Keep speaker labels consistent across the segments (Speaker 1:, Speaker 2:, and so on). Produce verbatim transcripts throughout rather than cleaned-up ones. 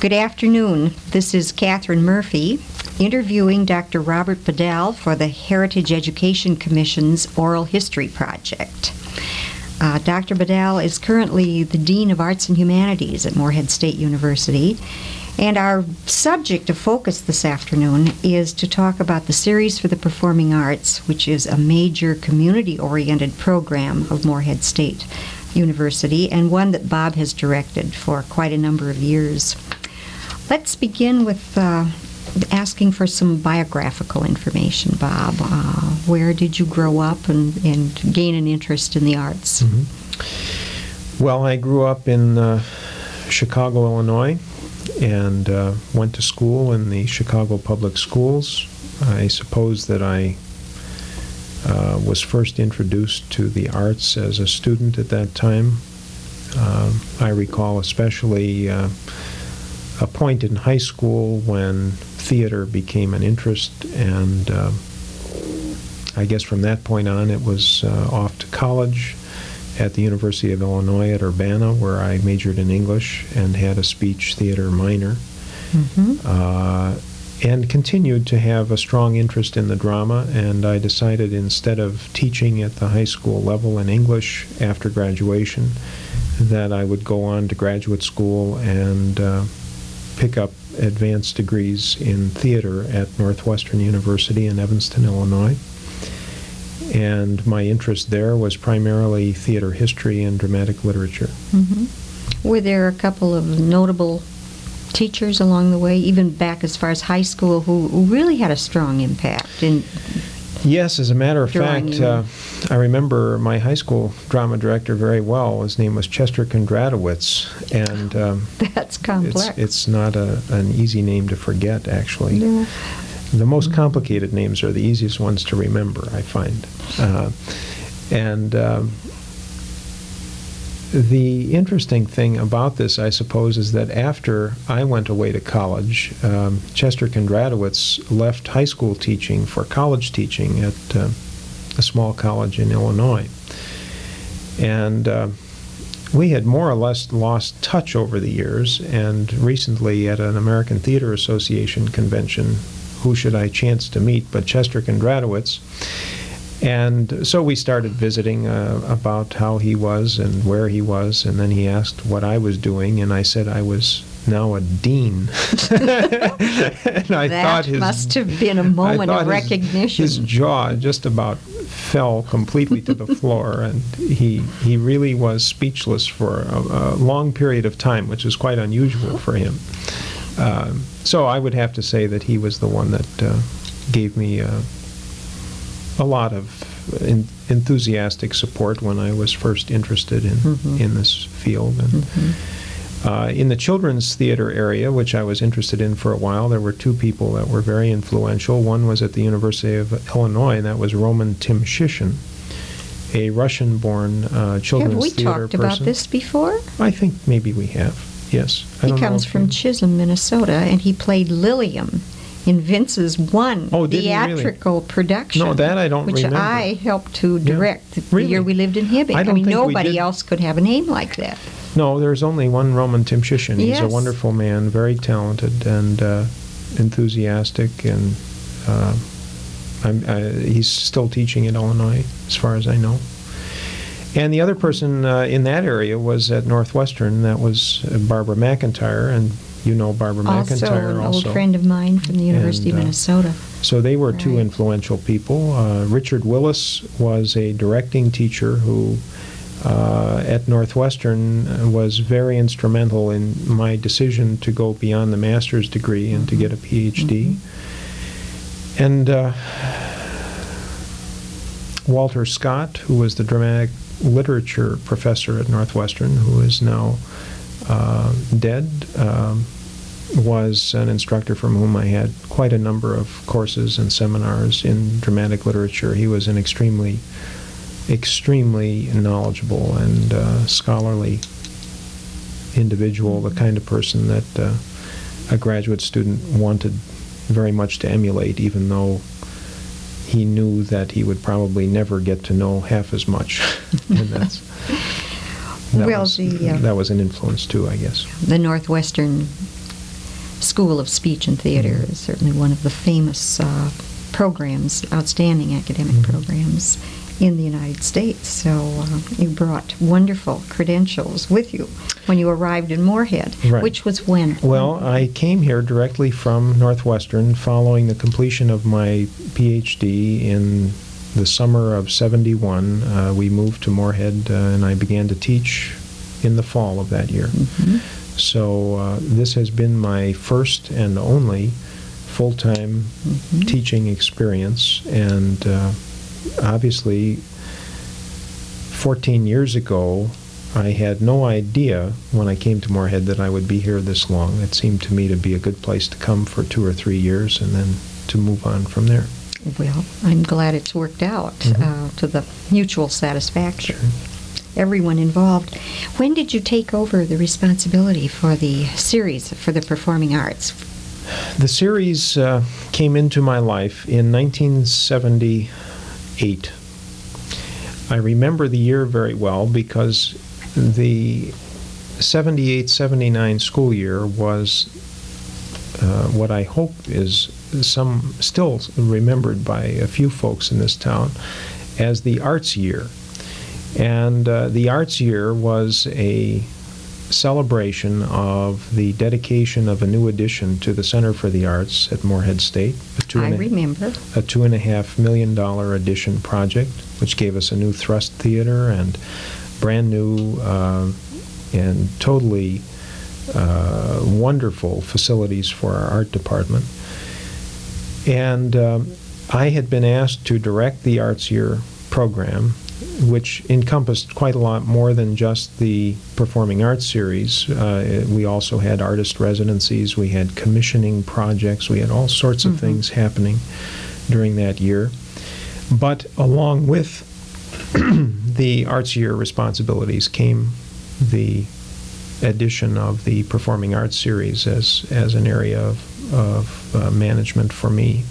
Speaker 1: Good afternoon. This is Catherine Murphy interviewing Doctor Robert Bedell for the Heritage Education Commission's Oral History Project. Uh, Doctor Bedell is currently the Dean of Arts and Humanities at Morehead State University, and our subject of focus this afternoon is to talk about the Series for the Performing Arts, which is a major community-oriented program of Morehead State University, and one that Bob has directed for quite a number of years. Let's begin with uh, asking for some biographical information, Bob. Uh, where did you grow up and, and gain an interest in the arts?
Speaker 2: Mm-hmm. Well, I grew up in uh, Chicago, Illinois, and uh, went to school in the Chicago Public Schools. I suppose that I uh, was first introduced to the arts as a student at that time. Uh, I recall especially uh, a point in high school when theater became an interest, and uh, I guess from that point on it was uh, off to college at the University of Illinois at Urbana, where I majored in English and had a speech theater minor, mm-hmm. uh, and continued to have a strong interest in the drama. And I decided, instead of teaching at the high school level in English after graduation, that I would go on to graduate school and uh, pick up advanced degrees in theater at Northwestern University in Evanston, Illinois. And my interest there was primarily theater history and dramatic literature.
Speaker 1: Mm-hmm. Were there a couple of notable teachers along the way, even back as far as high school, who really had a strong impact in
Speaker 2: Yes, as a matter of
Speaker 1: drawing
Speaker 2: fact,
Speaker 1: you?
Speaker 2: uh, I remember my high school drama director very well. His name was Chester Kondratowicz, and um,
Speaker 1: That's complex.
Speaker 2: It's, it's not a, an easy name to forget, actually.
Speaker 1: No.
Speaker 2: The most complicated names are the easiest ones to remember, I find. Uh, and um, the interesting thing about this, I suppose, is that after I went away to college, um, Chester Kondratowicz left high school teaching for college teaching at uh, a small college in Illinois. And uh, we had more or less lost touch over the years, and recently at an American Theater Association convention, who should I chance to meet but Chester Kondratowicz? And so we started visiting uh, about how he was and where he was, and then he asked what I was doing, and I said I was now a dean. and I
Speaker 1: that
Speaker 2: thought his,
Speaker 1: must have been a moment of
Speaker 2: his,
Speaker 1: recognition.
Speaker 2: His jaw just about fell completely to the floor, and he he really was speechless for a, a long period of time, which was quite unusual for him. Uh, so I would have to say that he was the one that uh, gave me uh, a lot of in, enthusiastic support when I was first interested in, mm-hmm. in this field. And mm-hmm. uh, in the children's theater area, which I was interested in for a while, there were two people that were very influential. One was at the University of Illinois, and that was Roman Timshishin, a Russian-born uh, children's
Speaker 1: have we
Speaker 2: theater
Speaker 1: talked
Speaker 2: person.
Speaker 1: about this before?
Speaker 2: I think maybe we have. Yes. I
Speaker 1: he
Speaker 2: don't
Speaker 1: comes
Speaker 2: know
Speaker 1: from
Speaker 2: you...
Speaker 1: Chisholm, Minnesota, and he played Lilium in Vince's one
Speaker 2: oh, did
Speaker 1: theatrical
Speaker 2: really?
Speaker 1: production.
Speaker 2: No, that I don't
Speaker 1: which
Speaker 2: remember.
Speaker 1: I helped to direct
Speaker 2: yeah.
Speaker 1: the
Speaker 2: really?
Speaker 1: year we lived in Hibbing.
Speaker 2: I, don't
Speaker 1: I mean,
Speaker 2: think we
Speaker 1: nobody
Speaker 2: did.
Speaker 1: else could have a name like that.
Speaker 2: No, there's only one Roman Timshishin. He's
Speaker 1: Yes.
Speaker 2: a wonderful man, very talented and uh, enthusiastic, and uh, I'm, uh, he's still teaching at Illinois, as far as I know. And the other person uh, in that area was at Northwestern. That was uh, Barbara McIntyre, and you know Barbara
Speaker 1: Also,
Speaker 2: McIntyre
Speaker 1: an
Speaker 2: also.
Speaker 1: old friend of mine from the University
Speaker 2: And,
Speaker 1: of
Speaker 2: uh,
Speaker 1: Minnesota.
Speaker 2: So they were two
Speaker 1: Right.
Speaker 2: influential people. Uh, Richard Willis was a directing teacher who, uh, at Northwestern, uh, was very instrumental in my decision to go beyond the master's degree and mm-hmm. to get a P H D. Mm-hmm. And uh, Walter Scott, who was the dramatic literature professor at Northwestern, who is now uh, dead, um, was an instructor from whom I had quite a number of courses and seminars in dramatic literature. He was an extremely, extremely knowledgeable and uh, scholarly individual, the kind of person that uh, a graduate student wanted very much to emulate, even though he knew that he would probably never get to know half as much. And that's, that,
Speaker 1: well,
Speaker 2: was,
Speaker 1: the, uh,
Speaker 2: that was an influence too, I guess.
Speaker 1: The Northwestern School of Speech and Theater
Speaker 2: Mhm.
Speaker 1: is certainly one of the famous uh, programs, outstanding academic
Speaker 2: Mhm.
Speaker 1: programs in the United States. So uh, you brought wonderful credentials with you when you arrived in Moorhead,
Speaker 2: Right.
Speaker 1: which was when?
Speaker 2: Well, I came here directly from Northwestern following the completion of my P H D in the summer of seventy-one. Uh, we moved to Moorhead, uh, and I began to teach in the fall of that year.
Speaker 1: Mhm.
Speaker 2: So uh, this has been my first and only full-time
Speaker 1: Mhm.
Speaker 2: teaching experience, and uh, obviously fourteen years ago, I had no idea when I came to Moorhead that I would be here this long. It seemed to me to be a good place to come for two or three years and then to move on from there.
Speaker 1: Well, I'm glad it's worked out
Speaker 2: Mhm.
Speaker 1: uh, to the mutual satisfaction. Everyone involved. When did you take over the responsibility for the series for the performing arts?
Speaker 2: The series uh, came into my life in nineteen seventy-eight. I remember the year very well because the seventy-eight seventy-nine school year was uh, what I hope is some still remembered by a few folks in this town as the arts year. And uh, the arts year was a celebration of the dedication of a new addition to the Center for the Arts at Moorhead State. A two
Speaker 1: I
Speaker 2: and a-
Speaker 1: remember.
Speaker 2: a two and a half million dollar addition project, which gave us a new thrust theater and brand new uh, and totally uh, wonderful facilities for our art department. And um, I had been asked to direct the Arts Year program, which encompassed quite a lot more than just the performing arts series. Uh, we also had artist residencies, we had commissioning projects, we had all sorts of
Speaker 1: Mhm.
Speaker 2: things happening during that year. But along with the Arts Year responsibilities came the addition of the performing arts series as, as an area of, of uh, management for me.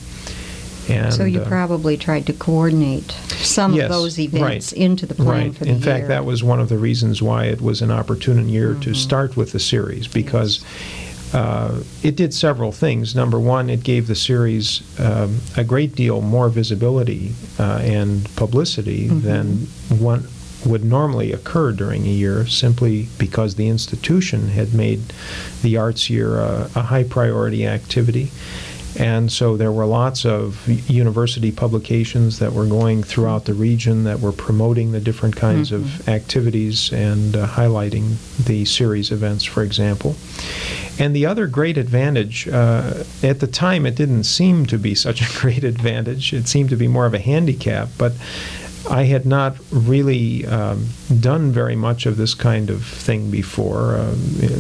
Speaker 2: And,
Speaker 1: So you
Speaker 2: uh,
Speaker 1: probably tried to coordinate some
Speaker 2: Yes,
Speaker 1: of those events
Speaker 2: right,
Speaker 1: into the plan
Speaker 2: right.
Speaker 1: for the
Speaker 2: In
Speaker 1: year.
Speaker 2: fact, that was one of the reasons why it was an opportune year to
Speaker 1: Mhm.
Speaker 2: start with the series, because uh, it did several things. Number one, it gave the series um, a great deal more visibility uh, and publicity
Speaker 1: Mhm.
Speaker 2: than what would normally occur during a year, simply because the institution had made the arts year a, a high priority activity. And so there were lots of university publications that were going throughout the region that were promoting the different kinds of activities and uh, highlighting the series events, for example. And the other great advantage, uh, at the time it didn't seem to be such a great advantage, it seemed to be more of a handicap, but I had not really um, done very much of this kind of thing before, uh,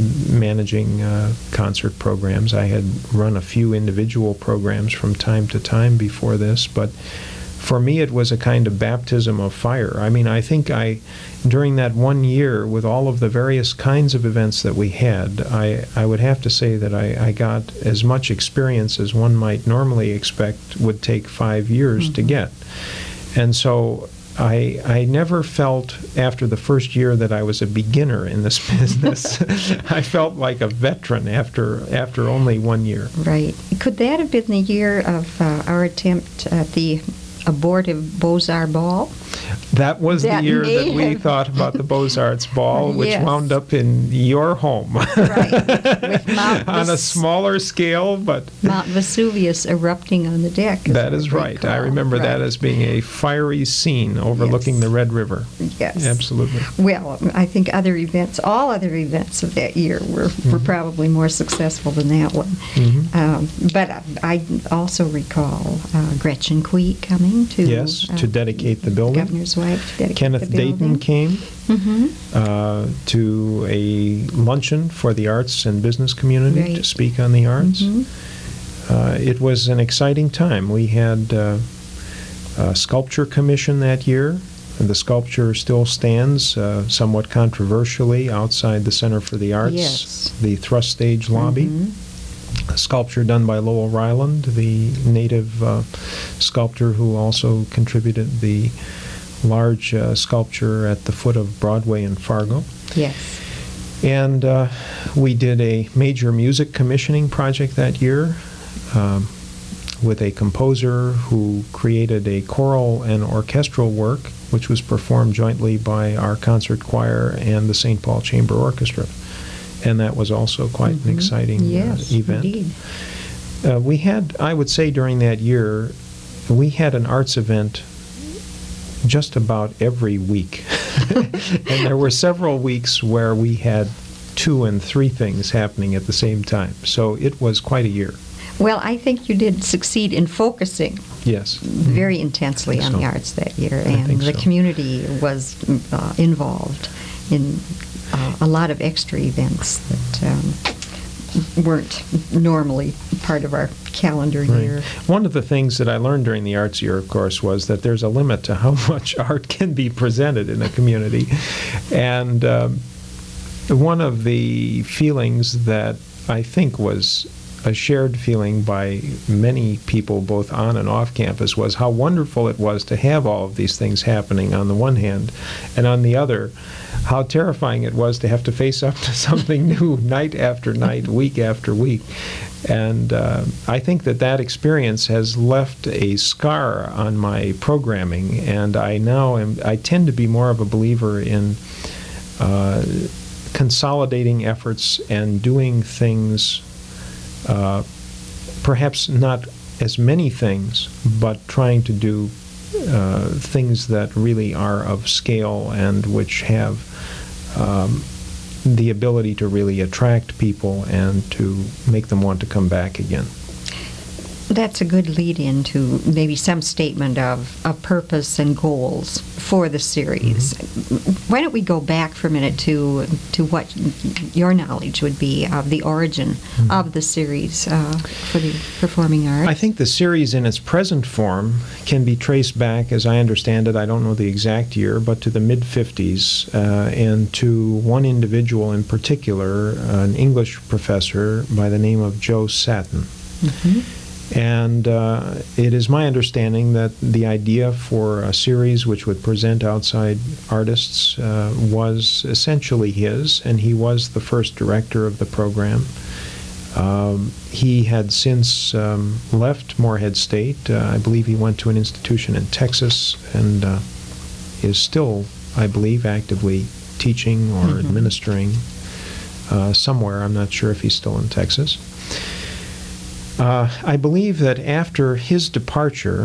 Speaker 2: managing uh, concert programs. I had run a few individual programs from time to time before this, but for me it was a kind of baptism of fire. I mean, I think I, during that one year, with all of the various kinds of events that we had, I, I would have to say that I, I got as much experience as one might normally expect would take five years
Speaker 1: Mm-hmm.
Speaker 2: to get. And so I, I never felt after the first year that I was a beginner in this business. I felt like a veteran after after only one year.
Speaker 1: Right. Could that have been the year of uh, our attempt at the abortive Beaux-Arts Ball?
Speaker 2: That was
Speaker 1: That
Speaker 2: the year
Speaker 1: may
Speaker 2: that we
Speaker 1: have-
Speaker 2: thought about the Beaux-Arts Ball, which
Speaker 1: Yes.
Speaker 2: wound up in your home.
Speaker 1: Right. With Mount
Speaker 2: On a
Speaker 1: Ves-
Speaker 2: smaller scale, but
Speaker 1: Mount Vesuvius erupting on the deck. as
Speaker 2: that
Speaker 1: I
Speaker 2: is right. I
Speaker 1: recall.
Speaker 2: remember that
Speaker 1: Right.
Speaker 2: as being a fiery scene overlooking
Speaker 1: Yes.
Speaker 2: the Red River.
Speaker 1: Yes.
Speaker 2: Absolutely.
Speaker 1: Well, I think other events, all other events of that year were, were
Speaker 2: Mhm.
Speaker 1: probably more successful than that one.
Speaker 2: Mhm.
Speaker 1: Um, but I, I also recall uh, Gretchen Quee coming to
Speaker 2: Yes, to
Speaker 1: uh,
Speaker 2: dedicate the building.
Speaker 1: Governor's wife to dedicate
Speaker 2: Kenneth
Speaker 1: the building.
Speaker 2: Dayton came
Speaker 1: Mm-hmm.
Speaker 2: uh, to a luncheon for the arts and business community to
Speaker 1: Right.
Speaker 2: speak on the arts.
Speaker 1: Mhm.
Speaker 2: Uh, it was an exciting time. We had uh, a sculpture commission that year. And the sculpture still stands uh, somewhat controversially outside the Center for the Arts,
Speaker 1: Yes.
Speaker 2: the thrust stage lobby.
Speaker 1: Mhm.
Speaker 2: A sculpture done by Lowell Ryland, the native uh, sculptor who also contributed the large uh, sculpture at the foot of Broadway in Fargo.
Speaker 1: Yes.
Speaker 2: And uh, we did a major music commissioning project that year um, with a composer who created a choral and orchestral work, which was performed jointly by our concert choir and the Saint Paul Chamber Orchestra. And that was also quite
Speaker 1: Mm-hmm.
Speaker 2: an exciting
Speaker 1: yes,
Speaker 2: uh, event.
Speaker 1: Indeed.
Speaker 2: Uh, we had, I would say during that year, we had an arts event just about every week. And there were several weeks where we had two and three things happening at the same time. So it was quite a year.
Speaker 1: Well, I think you did succeed in focusing
Speaker 2: Yes.
Speaker 1: very intensely
Speaker 2: I
Speaker 1: on
Speaker 2: think
Speaker 1: the
Speaker 2: so.
Speaker 1: arts that year,
Speaker 2: I
Speaker 1: and
Speaker 2: think
Speaker 1: the
Speaker 2: so.
Speaker 1: community was uh, involved in uh, a lot of extra events that um, weren't normally part of our calendar
Speaker 2: Right.
Speaker 1: year.
Speaker 2: One of the things that I learned during the arts year, of course, was that there's a limit to how much art can be presented in a community. And um, one of the feelings that I think was a shared feeling by many people, both on and off campus, was how wonderful it was to have all of these things happening on the one hand, and on the other, how terrifying it was to have to face up to something new night after night, week after week. And uh, I think that that experience has left a scar on my programming, and I now am, I tend to be more of a believer in uh, consolidating efforts and doing things, uh, perhaps not as many things, but trying to do uh, things that really are of scale and which have um, the ability to really attract people and to make them want to come back again.
Speaker 1: That's a good lead into maybe some statement of, of purpose and goals for the series.
Speaker 2: Mm-hmm.
Speaker 1: Why don't we go back for a minute to to what your knowledge would be of the origin
Speaker 2: Mm-hmm.
Speaker 1: of the series uh, for the performing arts?
Speaker 2: I think the series in its present form can be traced back, as I understand it, I don't know the exact year, but to the mid fifties, uh, and to one individual in particular, an English professor by the name of Joe Satin.
Speaker 1: Mhm.
Speaker 2: And uh, it is my understanding that the idea for a series which would present outside artists uh, was essentially his, and he was the first director of the program. Um, he had since um, left Morehead State. Uh, I believe he went to an institution in Texas and uh, is still, I believe, actively teaching or
Speaker 1: Mhm.
Speaker 2: administering uh, somewhere. I'm not sure if he's still in Texas. Uh, I believe that after his departure,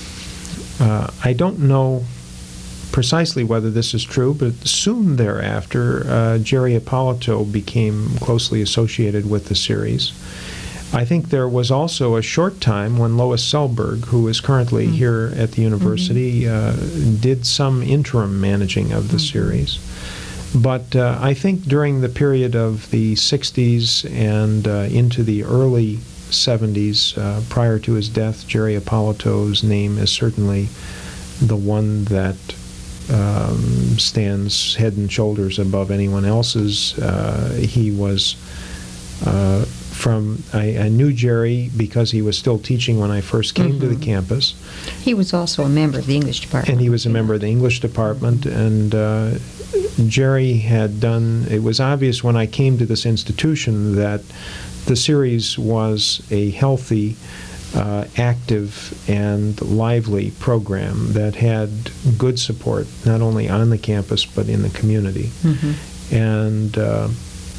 Speaker 2: uh, I don't know precisely whether this is true, but soon thereafter, uh, Jerry Ippolito became closely associated with the series. I think there was also a short time when Lois Selberg, who is currently
Speaker 1: Mm.
Speaker 2: here at the university, uh, did some interim managing of the
Speaker 1: Mhm.
Speaker 2: series. But uh, I think during the period of the sixties and uh, into the early seventies, uh, prior to his death, Jerry Ippolito's name is certainly the one that um, stands head and shoulders above anyone else's. Uh, he was uh, from, I, I knew Jerry because he was still teaching when I first came to the
Speaker 1: Mhm.
Speaker 2: campus.
Speaker 1: He was also a member of the English department.
Speaker 2: And he was a member of the English department, and uh, Jerry had done, it was obvious when I came to this institution that the series was a healthy, uh, active, and lively program that had good support, not only on the campus, but in the community.
Speaker 1: Mhm.
Speaker 2: And uh,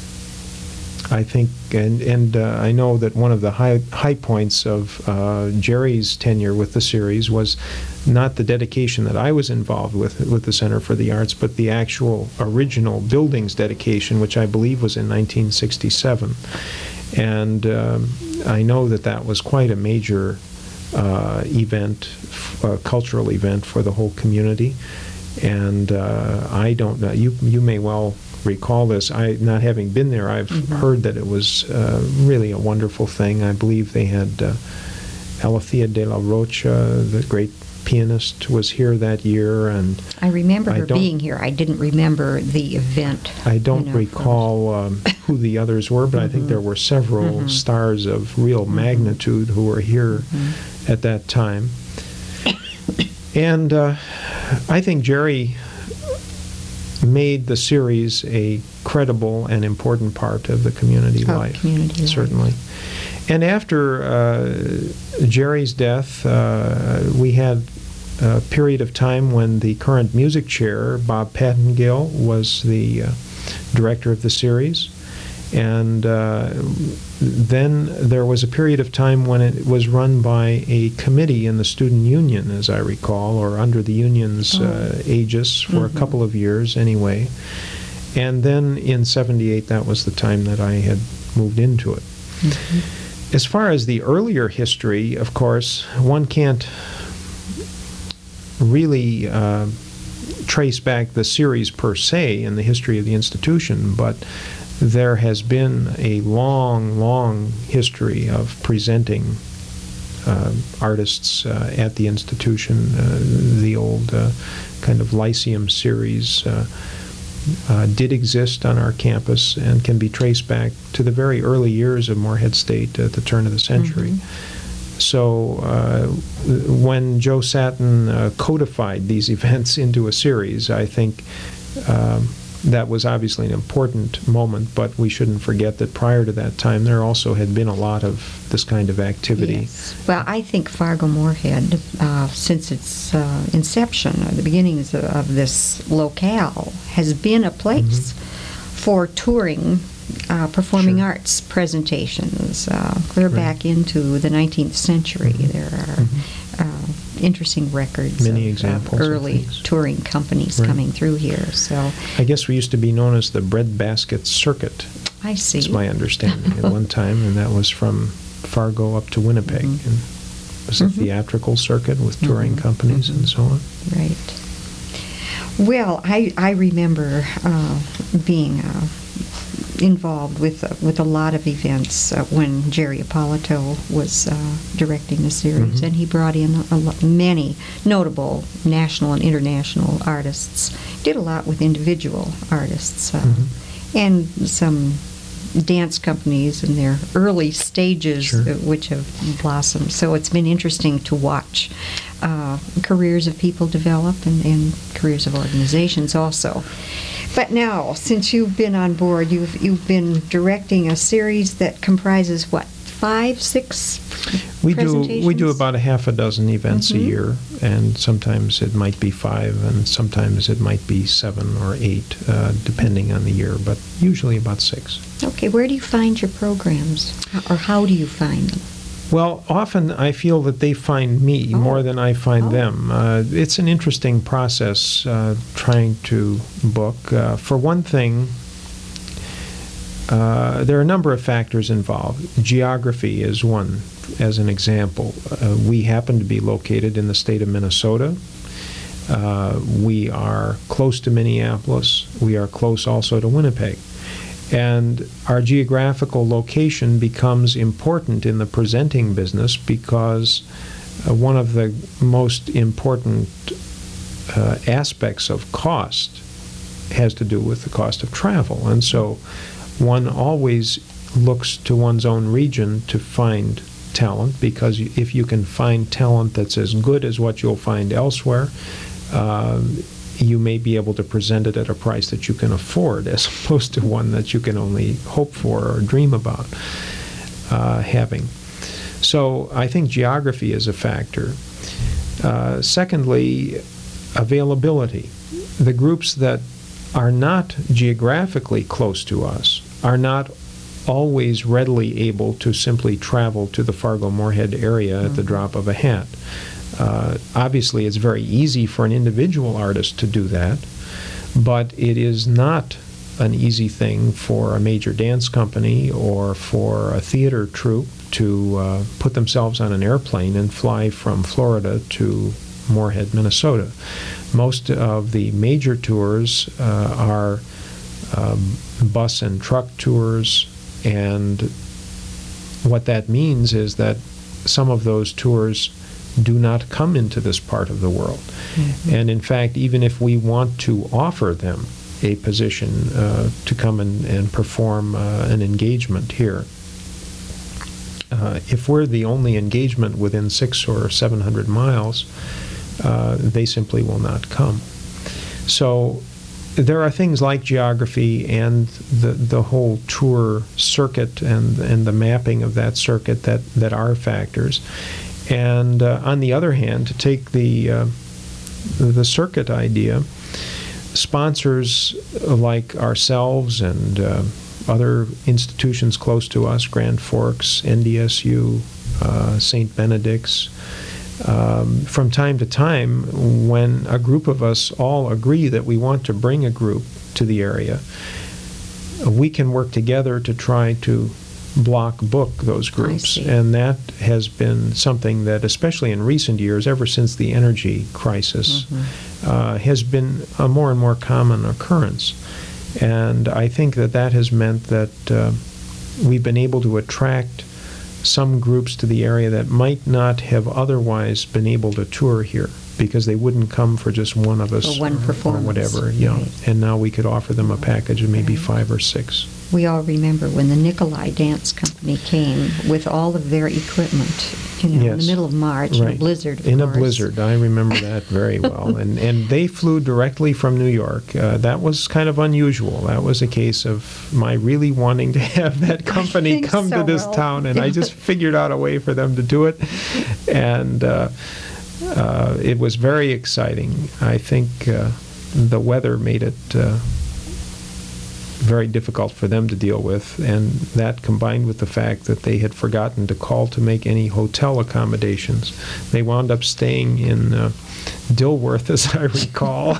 Speaker 2: I think, and, and uh, I know that one of the high, high points of uh, Jerry's tenure with the series was not the dedication that I was involved with with the Center for the Arts, but the actual original building's dedication, which I believe was in nineteen sixty-seven. And um, I know that that was quite a major uh, event, uh, cultural event for the whole community. And uh, I don't know, you, you may well recall this. I, not having been there, I've
Speaker 1: Mhm.
Speaker 2: heard that it was uh, really a wonderful thing. I believe they had uh, Alethea de la Rocha, the great pianist, was here that year, and
Speaker 1: I remember
Speaker 2: I
Speaker 1: her
Speaker 2: don't-
Speaker 1: being here. I didn't remember the event.
Speaker 2: I don't
Speaker 1: you know,
Speaker 2: recall um, who the others were, but I think
Speaker 1: Mhm.
Speaker 2: there were several
Speaker 1: Mhm.
Speaker 2: stars of real
Speaker 1: Mhm.
Speaker 2: magnitude who were here
Speaker 1: Mhm.
Speaker 2: at that time. And uh, I think Jerry made the series a credible and important part of the community
Speaker 1: Oh,
Speaker 2: life.
Speaker 1: community life.
Speaker 2: Certainly. And after uh, Jerry's death, uh, we had a period of time when the current music chair, Bob Pattengill, was the uh, director of the series. And uh, then there was a period of time when it was run by a committee in the student union, as I recall, or under the union's uh, aegis for
Speaker 1: Mhm.
Speaker 2: a couple of years anyway. And then in seventy-eight, that was the time that I had moved into it.
Speaker 1: Mhm.
Speaker 2: As far as the earlier history, of course, one can't really uh, trace back the series per se in the history of the institution, but there has been a long, long history of presenting uh, artists uh, at the institution. Uh, the old uh, kind of Lyceum series uh, uh, did exist on our campus and can be traced back to the very early years of Morehead State at the turn of the century.
Speaker 1: Mhm.
Speaker 2: So uh, when Joe Satin uh, codified these events into a series, I think um, that was obviously an important moment, but we shouldn't forget that prior to that time, there also had been a lot of this kind of activity.
Speaker 1: Yes. Well, I think Fargo Moorhead, uh, since its uh, inception, or the beginnings of, of this locale, has been a place for touring uh, performing
Speaker 2: Sure.
Speaker 1: arts presentations. Uh, clear
Speaker 2: Right.
Speaker 1: back into the nineteenth century,
Speaker 2: Mhm.
Speaker 1: there are
Speaker 2: Mhm.
Speaker 1: uh, interesting records
Speaker 2: Many
Speaker 1: of,
Speaker 2: examples
Speaker 1: of
Speaker 2: of
Speaker 1: early
Speaker 2: things.
Speaker 1: touring companies
Speaker 2: Right.
Speaker 1: coming through here. So
Speaker 2: I guess we used to be known as the Breadbasket Circuit.
Speaker 1: I see.
Speaker 2: That's my understanding at one time, and that was from Fargo up to Winnipeg.
Speaker 1: Mhm.
Speaker 2: And it was a
Speaker 1: Mhm.
Speaker 2: theatrical circuit with touring
Speaker 1: Mhm.
Speaker 2: companies
Speaker 1: Mhm.
Speaker 2: and so on.
Speaker 1: Right. Well, I I remember uh, being uh, involved with uh, with a lot of events uh, when Jerry Ippolito was uh, directing the series,
Speaker 2: Mhm.
Speaker 1: and he brought in a, lo- many notable national and international artists. Did a lot with individual artists uh,
Speaker 2: Mhm.
Speaker 1: and some dance companies in their early stages,
Speaker 2: Sure.
Speaker 1: uh, which have blossomed. So it's been interesting to watch uh, careers of people develop and, and careers of organizations also. But now, since you've been on board, you've you've been directing a series that comprises what, five, six
Speaker 2: We do
Speaker 1: presentations?
Speaker 2: we do about a half a dozen events
Speaker 1: Mhm.
Speaker 2: a year, and sometimes it might be five, and sometimes it might be seven or eight, uh, depending on the year, but usually about six.
Speaker 1: Okay, where do you find your programs, or how do you find them?
Speaker 2: Well, often I feel that they find me
Speaker 1: Oh.
Speaker 2: more than I find
Speaker 1: Oh.
Speaker 2: them. Uh, it's an interesting process uh, trying to book. Uh, for one thing, uh, there are a number of factors involved. Geography is one, as an example. Uh, we happen to be located in the state of Minnesota. Uh, we are close to Minneapolis. We are close also to Winnipeg. And our geographical location becomes important in the presenting business because uh, one of the most important uh, aspects of cost has to do with the cost of travel. And so one always looks to one's own region to find talent, because if you can find talent that's as good as what you'll find elsewhere, uh, you may be able to present it at a price that you can afford, as opposed to one that you can only hope for or dream about uh, having. So I think geography is a factor. Uh, secondly, availability. The groups that are not geographically close to us are not always readily able to simply travel to the Fargo-Moorhead area at the drop of a hat. Uh, obviously, it's very easy for an individual artist to do that, but it is not an easy thing for a major dance company or for a theater troupe to uh, put themselves on an airplane and fly from Florida to Moorhead, Minnesota. Most of the major tours uh, are um, bus and truck tours, and what that means is that some of those tours do not come into this part of the world. Mm-hmm. And in fact, even if we want to offer them a position uh, to come and, and perform uh, an engagement here, uh, if we're the only engagement within six or seven hundred miles, uh, they simply will not come. So there are things like geography and the the whole tour circuit and and the mapping of that circuit that that are factors. And uh, on the other hand, to take the uh, the circuit idea, sponsors like ourselves and uh, other institutions close to us, Grand Forks, N D S U, uh, Saint Benedict's, um, from time to time, when a group of us all agree that we want to bring a group to the area, we can work together to try to block book those groups. And that has been something that, especially in recent years, ever since the energy crisis, mm-hmm. uh, has been a more and more common occurrence. And I think that that has meant that uh, we've been able to attract some groups to the area that might not have otherwise been able to tour here, because they wouldn't come for just one of us
Speaker 1: or, one
Speaker 2: or, or whatever. You know.
Speaker 1: Right.
Speaker 2: And now we could offer them a package of maybe
Speaker 1: right.
Speaker 2: five or six.
Speaker 1: We all remember when the Nikolai Dance Company came with all of their equipment, you know,
Speaker 2: yes.
Speaker 1: in the middle of March,
Speaker 2: right.
Speaker 1: in a blizzard, of
Speaker 2: In
Speaker 1: course.
Speaker 2: a blizzard, I remember that very well. And and they flew directly from New York. Uh, that was kind of unusual. That was a case of my really wanting to have that company come
Speaker 1: so
Speaker 2: to this
Speaker 1: well.
Speaker 2: town, and I just figured out a way for them to do it. And uh, uh, it was very exciting. I think uh, the weather made it Uh, very difficult for them to deal with, and that combined with the fact that they had forgotten to call to make any hotel accommodations. They wound up staying in uh, Dilworth, as I recall.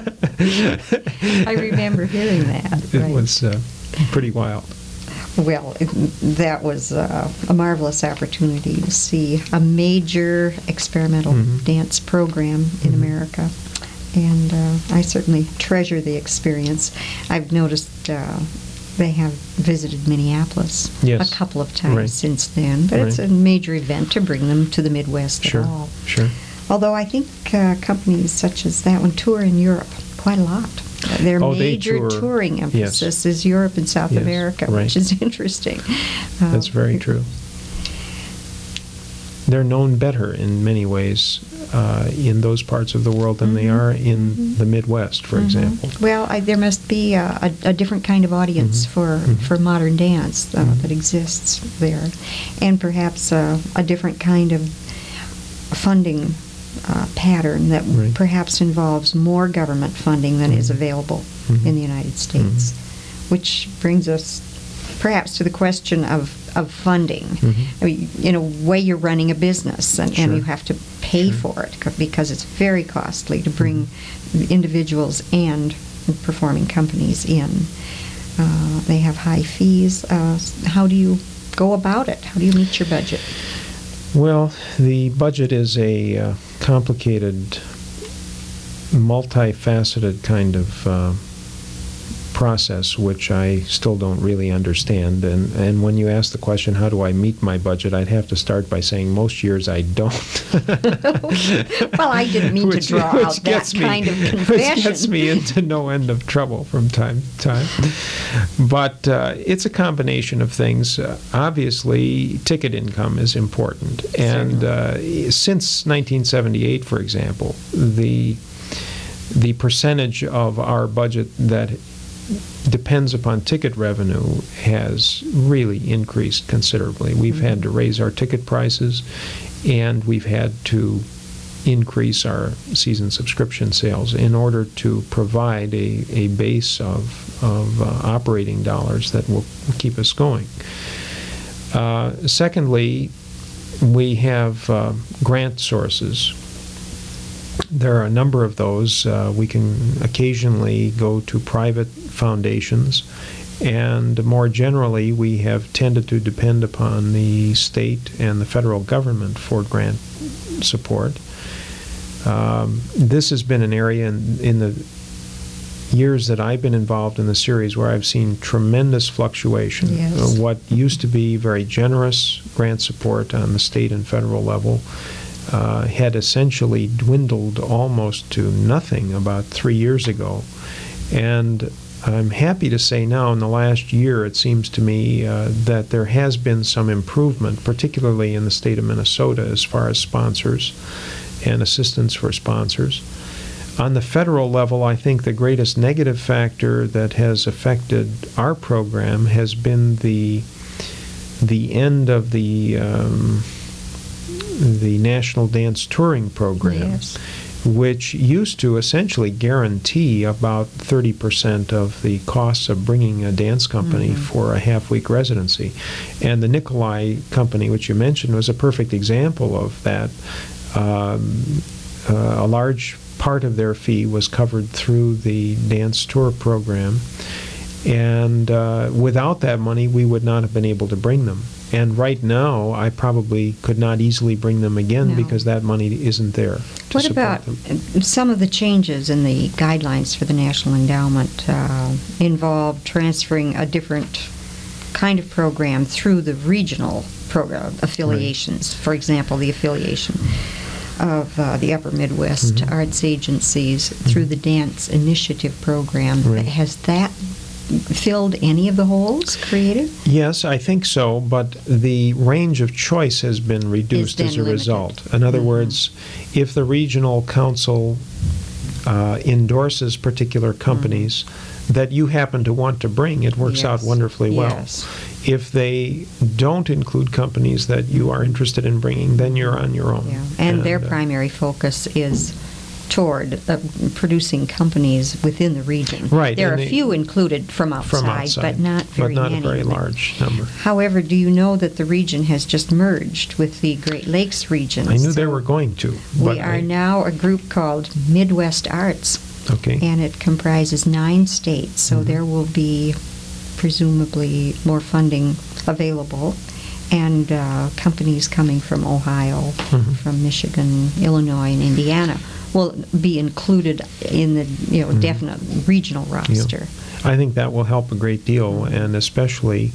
Speaker 1: I remember hearing that.
Speaker 2: It
Speaker 1: right.
Speaker 2: was uh, pretty wild.
Speaker 1: Well, it, that was uh, a marvelous opportunity to see a major experimental
Speaker 2: mm-hmm.
Speaker 1: dance program in
Speaker 2: mm-hmm.
Speaker 1: America. And uh, I certainly treasure the experience. I've noticed uh, they have visited Minneapolis
Speaker 2: yes.
Speaker 1: a couple of times
Speaker 2: right.
Speaker 1: since then, but
Speaker 2: right.
Speaker 1: it's a major event to bring them to the Midwest
Speaker 2: sure.
Speaker 1: at all.
Speaker 2: Sure.
Speaker 1: Although I think uh, companies such as that one tour in Europe quite a lot. Their
Speaker 2: oh,
Speaker 1: major
Speaker 2: tour.
Speaker 1: touring emphasis
Speaker 2: yes.
Speaker 1: is Europe and South
Speaker 2: yes.
Speaker 1: America,
Speaker 2: right.
Speaker 1: which is interesting. Uh,
Speaker 2: That's very true. They're known better in many ways uh, in those parts of the world than
Speaker 1: mm-hmm.
Speaker 2: they are in
Speaker 1: mm-hmm.
Speaker 2: the Midwest, for
Speaker 1: mm-hmm.
Speaker 2: example.
Speaker 1: Well, I, there must be a, a, a different kind of audience
Speaker 2: mm-hmm.
Speaker 1: for
Speaker 2: mm-hmm.
Speaker 1: for modern dance uh,
Speaker 2: mm-hmm.
Speaker 1: that exists there, and perhaps uh, a different kind of funding uh, pattern that
Speaker 2: right.
Speaker 1: perhaps involves more government funding than
Speaker 2: mm-hmm.
Speaker 1: is available
Speaker 2: mm-hmm.
Speaker 1: in the United States,
Speaker 2: mm-hmm.
Speaker 1: which brings us perhaps to the question of, of funding.
Speaker 2: Mm-hmm.
Speaker 1: I mean, in a way, you're running a business, and,
Speaker 2: Sure.
Speaker 1: and you have to pay
Speaker 2: Sure.
Speaker 1: for it c- because it's very costly to bring
Speaker 2: Mm-hmm.
Speaker 1: individuals and performing companies in. Uh, they have high fees. Uh, how do you go about it? How do you meet your budget?
Speaker 2: Well, the budget is a uh, complicated, multifaceted kind of uh, process, which I still don't really understand. And, and when you ask the question, how do I meet my budget, I'd have to start by saying most years I don't.
Speaker 1: Well, I didn't mean
Speaker 2: which,
Speaker 1: to draw out that
Speaker 2: me,
Speaker 1: kind of confession.
Speaker 2: Which gets me into no end of trouble from time to time. But uh, it's a combination of things. Uh, obviously, ticket income is important. And uh, since nineteen seventy-eight, for example, the the percentage of our budget that depends upon ticket revenue has really increased considerably. We've mm-hmm. had to raise our ticket prices, and we've had to increase our season subscription sales in order to provide a, a base of, of uh, operating dollars that will keep us going. Uh, secondly, we have uh, grant sources. There are a number of those. Uh, we can occasionally go to private foundations, and more generally, we have tended to depend upon the state and the federal government for grant support. Um, this has been an area in, in the years that I've been involved in the series where I've seen tremendous fluctuation.
Speaker 1: Yes.
Speaker 2: Uh, what used to be very generous grant support on the state and federal level Uh, had essentially dwindled almost to nothing about three years ago. And I'm happy to say now in the last year it seems to me uh, that there has been some improvement, particularly in the state of Minnesota as far as sponsors and assistance for sponsors. On the federal level, I think the greatest negative factor that has affected our program has been the the end of the um, the National Dance Touring Program,
Speaker 1: Yes.
Speaker 2: which used to essentially guarantee about thirty percent of the costs of bringing a dance company
Speaker 1: Mhm.
Speaker 2: for a half-week residency. And the Nikolai Company, which you mentioned, was a perfect example of that. Um, uh, a large part of their fee was covered through the dance tour program. And uh, without that money, we would not have been able to bring them. And right now, I probably could not easily bring them again
Speaker 1: No.
Speaker 2: because that money isn't there to
Speaker 1: What
Speaker 2: support
Speaker 1: about
Speaker 2: them.
Speaker 1: some of the changes in the guidelines for the National Endowment uh, involve transferring a different kind of program through the regional program affiliations? For example, the affiliation of uh, the Upper Midwest
Speaker 2: Mhm.
Speaker 1: Arts Agencies through the Dance Initiative Program.
Speaker 2: Right.
Speaker 1: Has that filled any of the holes created?
Speaker 2: Yes, I think so, but the range of choice has been reduced
Speaker 1: been
Speaker 2: as a
Speaker 1: limited.
Speaker 2: result. In other
Speaker 1: Mhm.
Speaker 2: words, if the regional council uh, endorses particular companies that you happen to want to bring, it works out
Speaker 1: Yes.
Speaker 2: wonderfully well.
Speaker 1: Yes.
Speaker 2: If they don't include companies that you are interested in bringing, then you're on your own.
Speaker 1: Yeah. And their
Speaker 2: uh,
Speaker 1: primary focus is toward uh, producing companies within the region.
Speaker 2: Right,
Speaker 1: There are
Speaker 2: and
Speaker 1: a
Speaker 2: they-
Speaker 1: few included from outside,
Speaker 2: from outside,
Speaker 1: but not very
Speaker 2: but not
Speaker 1: many.
Speaker 2: a very large number.
Speaker 1: However, do you know that the region has just merged with the Great Lakes region?
Speaker 2: I knew they
Speaker 1: So
Speaker 2: were going to. but
Speaker 1: We are
Speaker 2: I-
Speaker 1: now a group called Midwest Arts,
Speaker 2: Okay.
Speaker 1: and it comprises nine states, so
Speaker 2: Mhm.
Speaker 1: there will be presumably more funding available, and uh, companies coming from Ohio,
Speaker 2: Mhm.
Speaker 1: from Michigan, Illinois, and Indiana will be included in the, you know,
Speaker 2: Mhm.
Speaker 1: definite regional roster.
Speaker 2: I think that will help a great deal, and especially,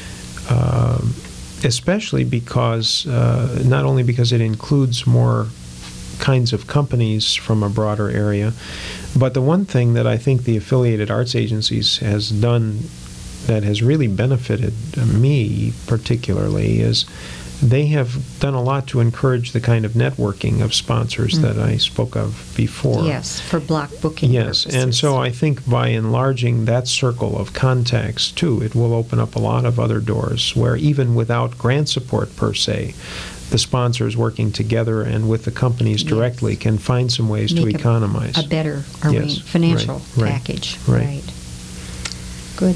Speaker 2: um, especially because uh, not only because it includes more kinds of companies from a broader area, but the one thing that I think the affiliated arts agencies has done that has really benefited me particularly is they have done a lot to encourage the kind of networking of sponsors that I spoke of before.
Speaker 1: Yes, for block booking
Speaker 2: Yes,
Speaker 1: purposes.
Speaker 2: and so I think by enlarging that circle of contacts too, it will open up a lot of other doors where even without grant support per se, the sponsors working together and with the companies
Speaker 1: Yes.
Speaker 2: directly can find some ways to
Speaker 1: Make a-
Speaker 2: economize.
Speaker 1: A better
Speaker 2: Yes,
Speaker 1: arrange- financial
Speaker 2: right, right,
Speaker 1: package.
Speaker 2: right.
Speaker 1: Good.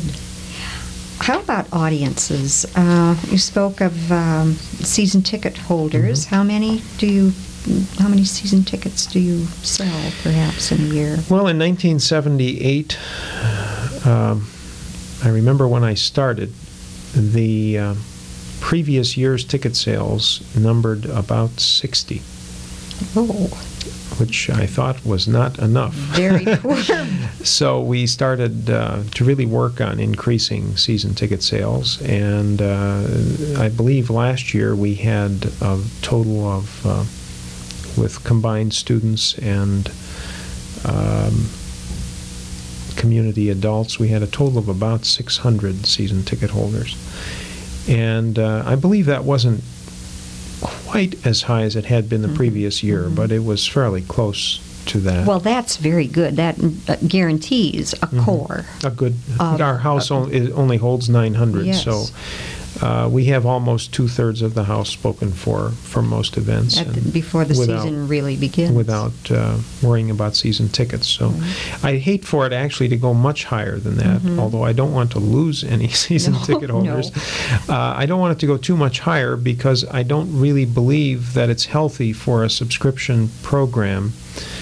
Speaker 1: How about audiences? Uh, you spoke of um, season ticket holders.
Speaker 2: Mm-hmm.
Speaker 1: How many do you? How many season tickets do you sell, perhaps, in a year?
Speaker 2: Well, in nineteen seventy-eight, um, I remember when I started, the uh, previous year's ticket sales numbered about sixty,
Speaker 1: Oh,
Speaker 2: which I thought was not enough.
Speaker 1: very poor.
Speaker 2: So we started uh, to really work on increasing season ticket sales, and uh, I believe last year we had a total of, uh, with combined students and um, community adults, we had a total of about six hundred season ticket holders. And uh, I believe that wasn't quite as high as it had been the
Speaker 1: Mhm,
Speaker 2: previous year,
Speaker 1: mhm.
Speaker 2: but it was fairly close to that.
Speaker 1: Well, that's very good. That uh, guarantees a
Speaker 2: Mhm.
Speaker 1: core.
Speaker 2: A good,
Speaker 1: Of-
Speaker 2: our house
Speaker 1: uh,
Speaker 2: on- it only holds nine hundred,
Speaker 1: Yes.
Speaker 2: so uh, we have almost two-thirds of the house spoken for, for most events.
Speaker 1: At the,
Speaker 2: and
Speaker 1: before the
Speaker 2: without-
Speaker 1: season really begins.
Speaker 2: Without uh, worrying about season tickets. So
Speaker 1: Right.
Speaker 2: I hate for it actually to go much higher than that,
Speaker 1: Mhm.
Speaker 2: although I don't want to lose any season
Speaker 1: No,
Speaker 2: ticket holders.
Speaker 1: no.
Speaker 2: Uh, I don't want it to go too much higher because I don't really believe that it's healthy for a subscription program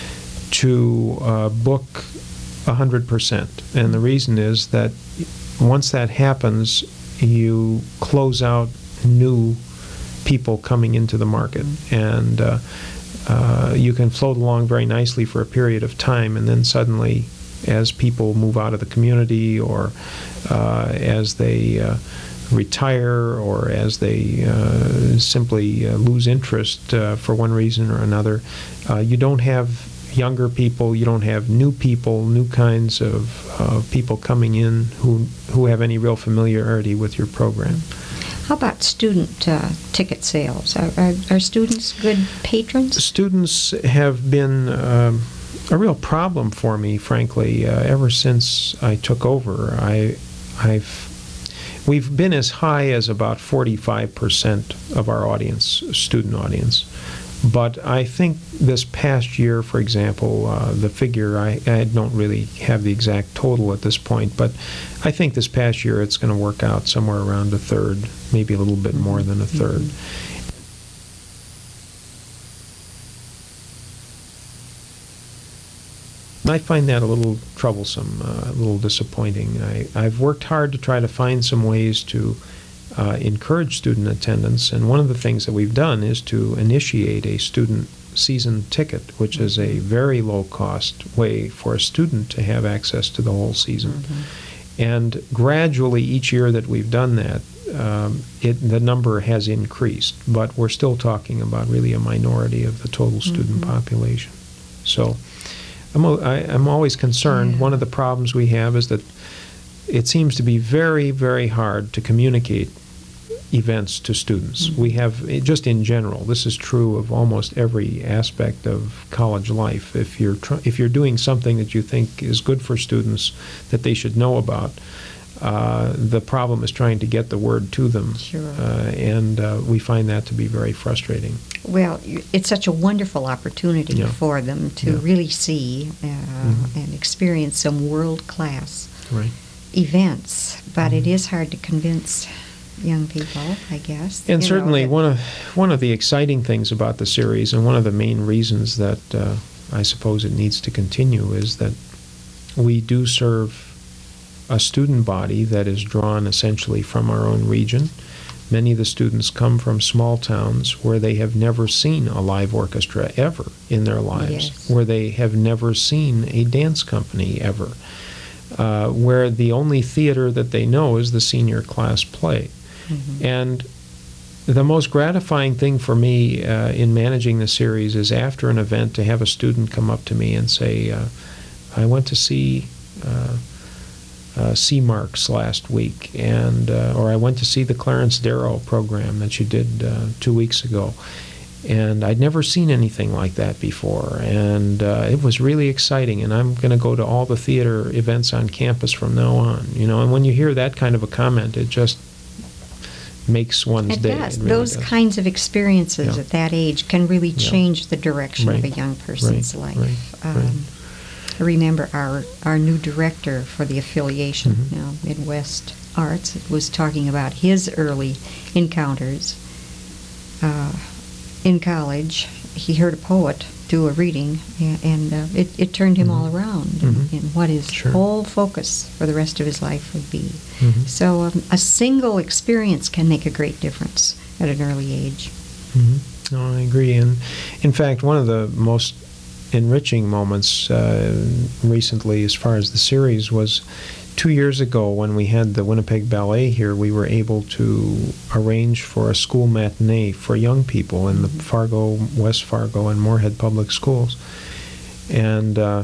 Speaker 2: to uh, book one hundred percent. And the reason is that once that happens, you close out new people coming into the market. And uh, uh, you can float along very nicely for a period of time, and then suddenly, as people move out of the community or uh, as they uh, retire or as they uh, simply uh, lose interest uh, for one reason or another, uh, you don't have younger people, you don't have new people, new kinds of uh, people coming in who who have any real familiarity with your program.
Speaker 1: How about student uh, ticket sales? Are, are, are students good patrons?
Speaker 2: Students have been um, a real problem for me, frankly, uh, ever since I took over. I, I've We've been as high as about forty-five percent of our audience, student audience. But I think this past year, for example, uh, the figure, I, I don't really have the exact total at this point, but I think this past year it's going to work out somewhere around a third, maybe a little bit more than a third.
Speaker 1: Mm-hmm.
Speaker 2: I find that a little troublesome, uh, a little disappointing. I, I've worked hard to try to find some ways to uh, encourage student attendance, and one of the things that we've done is to initiate a student season ticket, which is a very low-cost way for a student to have access to the whole season. Mm-hmm. And gradually, each year that we've done that, um, it, the number has increased, but we're still talking about really a minority of the total student mm-hmm. population. So I'm, I, I'm always concerned. Yeah. One of the problems we have is that it seems to be very, very hard to communicate events to students. Mm-hmm. We have, just in general, this is true of almost every aspect of college life. If you're tr- if you're doing something that you think is good for students that they should know about, uh, the problem is trying to get the word to them.
Speaker 1: Sure.
Speaker 2: Uh, and uh, we find that to be very frustrating.
Speaker 1: Well, it's such a wonderful opportunity
Speaker 2: yeah.
Speaker 1: for them to
Speaker 2: yeah.
Speaker 1: really see uh, mm-hmm. and experience some world-class
Speaker 2: right.
Speaker 1: events, but
Speaker 2: mm-hmm.
Speaker 1: it is hard to convince young people, I guess.
Speaker 2: And
Speaker 1: you
Speaker 2: certainly
Speaker 1: know,
Speaker 2: one of one of the exciting things about the series, and one of the main reasons that uh, I suppose it needs to continue, is that we do serve a student body that is drawn essentially from our own region. Many of the students come from small towns where they have never seen a live orchestra ever in their lives,
Speaker 1: yes.
Speaker 2: where they have never seen a dance company ever, uh, where the only theater that they know is the senior class play. Mm-hmm. And the most gratifying thing for me uh, in managing the series is after an event to have a student come up to me and say, uh, I went to see uh, uh, C Marks last week, and uh, or I went to see the Clarence Darrow program that you did uh, two weeks ago, and I'd never seen anything like that before, and uh, it was really exciting, and I'm going to go to all the theater events on campus from now on. You know, and when you hear that kind of a comment, it just makes one's
Speaker 1: it
Speaker 2: day.
Speaker 1: Does.
Speaker 2: It really
Speaker 1: Those
Speaker 2: does.
Speaker 1: kinds of experiences
Speaker 2: yeah.
Speaker 1: at that age can really
Speaker 2: yeah.
Speaker 1: change the direction
Speaker 2: right.
Speaker 1: of a young person's
Speaker 2: right.
Speaker 1: life.
Speaker 2: Right.
Speaker 1: Um,
Speaker 2: right.
Speaker 1: I remember our, our new director for the affiliation,
Speaker 2: mm-hmm.
Speaker 1: now Midwest Arts, was talking about his early encounters uh, in college. He heard a poet do a reading, and, and uh, it, it turned him
Speaker 2: mm-hmm.
Speaker 1: all around
Speaker 2: mm-hmm.
Speaker 1: in, in what his
Speaker 2: sure.
Speaker 1: whole focus for the rest of his life would be.
Speaker 2: Mm-hmm.
Speaker 1: So um, a single experience can make a great difference at an early age.
Speaker 2: Mm-hmm. No, I agree. And in fact, one of the most enriching moments uh, recently as far as the series was two years ago when we had the Winnipeg Ballet here. We were able to arrange for a school matinee for young people in the Fargo, West Fargo, and Moorhead public schools. And uh,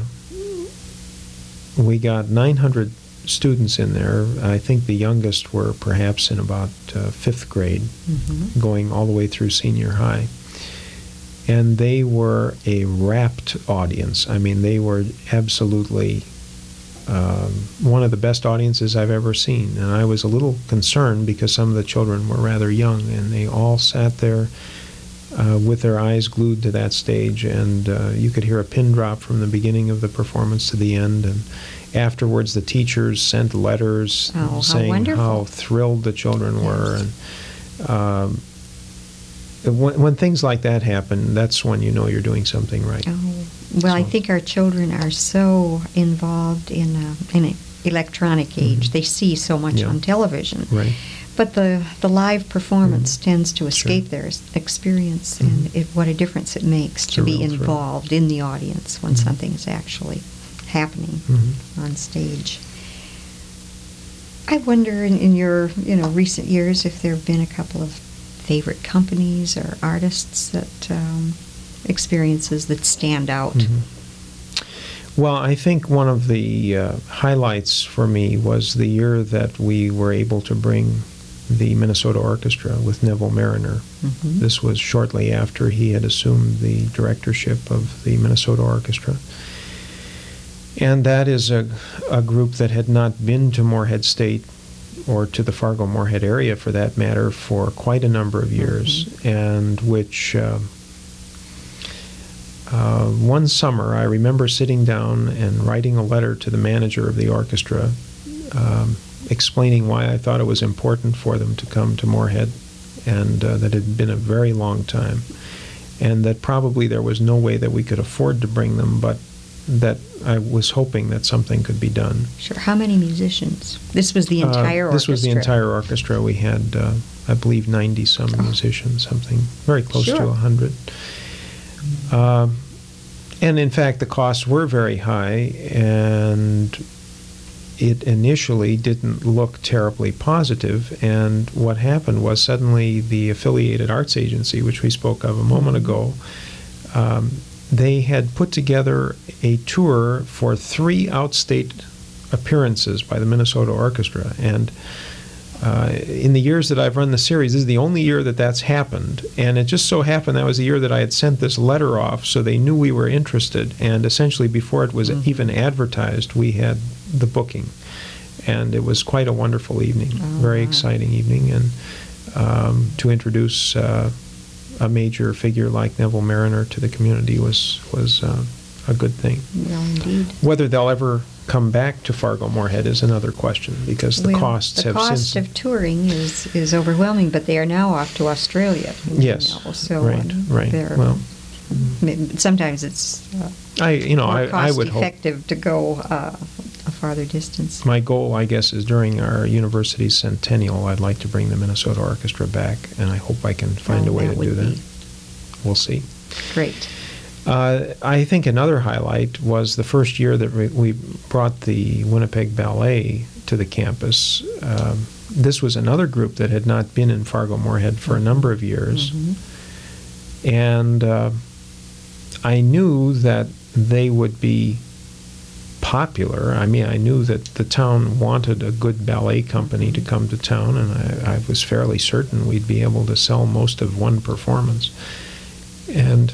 Speaker 2: we got nine hundred students in there. I think the youngest were perhaps in about uh, fifth grade, mm-hmm. going all the way through senior high. And they were a rapt audience. I mean, they were absolutely um, one of the best audiences I've ever seen. And I was a little concerned because some of the children were rather young, and they all sat there uh, with their eyes glued to that stage. And uh, you could hear a pin drop from the beginning of the performance to the end. And afterwards, the teachers sent letters
Speaker 1: oh,
Speaker 2: saying
Speaker 1: how,
Speaker 2: how thrilled the children
Speaker 1: yes.
Speaker 2: were. And um, When, when things like that happen, that's when you know you're doing something right.
Speaker 1: Oh, well,
Speaker 2: so.
Speaker 1: I think our children are so involved in a, in an electronic age. Mm-hmm. They see so much
Speaker 2: yeah.
Speaker 1: on television.
Speaker 2: Right.
Speaker 1: But the, the live performance
Speaker 2: mm-hmm.
Speaker 1: tends to escape
Speaker 2: sure.
Speaker 1: their experience,
Speaker 2: mm-hmm.
Speaker 1: and it, what a difference it makes
Speaker 2: it's
Speaker 1: to be
Speaker 2: real
Speaker 1: involved thrill. in the audience when
Speaker 2: mm-hmm.
Speaker 1: something is actually happening
Speaker 2: mm-hmm.
Speaker 1: on stage. I wonder in, in your you know recent years if there have been a couple of favorite companies or artists that um, experiences that stand out.
Speaker 2: Mm-hmm. Well, I think one of the uh, highlights for me was the year that we were able to bring the Minnesota Orchestra with Neville Mariner.
Speaker 1: Mm-hmm.
Speaker 2: This was shortly after he had assumed the directorship of the Minnesota Orchestra. And that is a, a group that had not been to Moorhead State or to the Fargo-Moorhead area, for that matter, for quite a number of years, mm-hmm. and which uh, uh, one summer I remember sitting down and writing a letter to the manager of the orchestra, um, explaining why I thought it was important for them to come to Moorhead, and uh, that it had been a very long time, and that probably there was no way that we could afford to bring them, but that I was hoping that something could be done.
Speaker 1: Sure. How many musicians? This was the entire
Speaker 2: uh,
Speaker 1: orchestra?
Speaker 2: This was the entire orchestra. We had, uh, I believe, ninety-some
Speaker 1: oh.
Speaker 2: musicians, something very close
Speaker 1: sure.
Speaker 2: to one hundred. Um, and in fact, the costs were very high, and it initially didn't look terribly positive. And what happened was suddenly the Affiliated Arts Agency, which we spoke of a moment ago, um, they had put together a tour for three outstate appearances by the Minnesota Orchestra. And uh, in the years that I've run the series, this is the only year that that's happened. And it just so happened that was the year that I had sent this letter off, so they knew we were interested. And essentially, before it was mm-hmm. even advertised, we had the booking. And it was quite a wonderful evening, oh, very wow. exciting evening. And um, to introduce Uh, a major figure like Neville Marriner to the community was was uh, a good thing.
Speaker 1: Well, indeed.
Speaker 2: Whether they'll ever come back to Fargo-Moorhead is another question, because the
Speaker 1: well,
Speaker 2: costs
Speaker 1: the
Speaker 2: have
Speaker 1: cost
Speaker 2: since...
Speaker 1: of touring is, is overwhelming, but they are now off to Australia.
Speaker 2: Yes,
Speaker 1: know, so
Speaker 2: right,
Speaker 1: um,
Speaker 2: right. Well,
Speaker 1: sometimes it's uh,
Speaker 2: I, you know,
Speaker 1: more
Speaker 2: I, I would hope...
Speaker 1: cost-effective to go uh, a farther distance.
Speaker 2: My goal, I guess, is during our university centennial, I'd like to bring the Minnesota Orchestra back, and I hope I can find
Speaker 1: oh,
Speaker 2: a way
Speaker 1: that
Speaker 2: to do that.
Speaker 1: Be
Speaker 2: we'll see.
Speaker 1: Great.
Speaker 2: Uh, I think another highlight was the first year that we, we brought the Winnipeg Ballet to the campus. Um, this was another group that had not been in Fargo-Moorhead for a number of years. Mm-hmm. And uh, I knew that they would be popular. I mean, I knew that the town wanted a good ballet company to come to town, and I, I was fairly certain we'd be able to sell most of one performance. And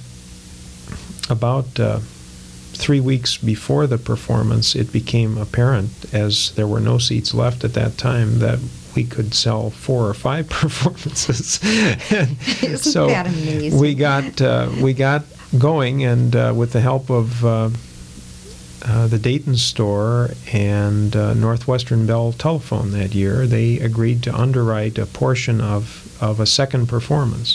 Speaker 2: about uh, three weeks before the performance, it became apparent, as there were no seats left at that time, that we could sell four or five performances. And
Speaker 1: Isn't
Speaker 2: so
Speaker 1: that amazing?
Speaker 2: we got uh, we got going, and uh, with the help of uh, uh, the Dayton store and uh, Northwestern Bell Telephone that year, they agreed to underwrite a portion of of a second performance.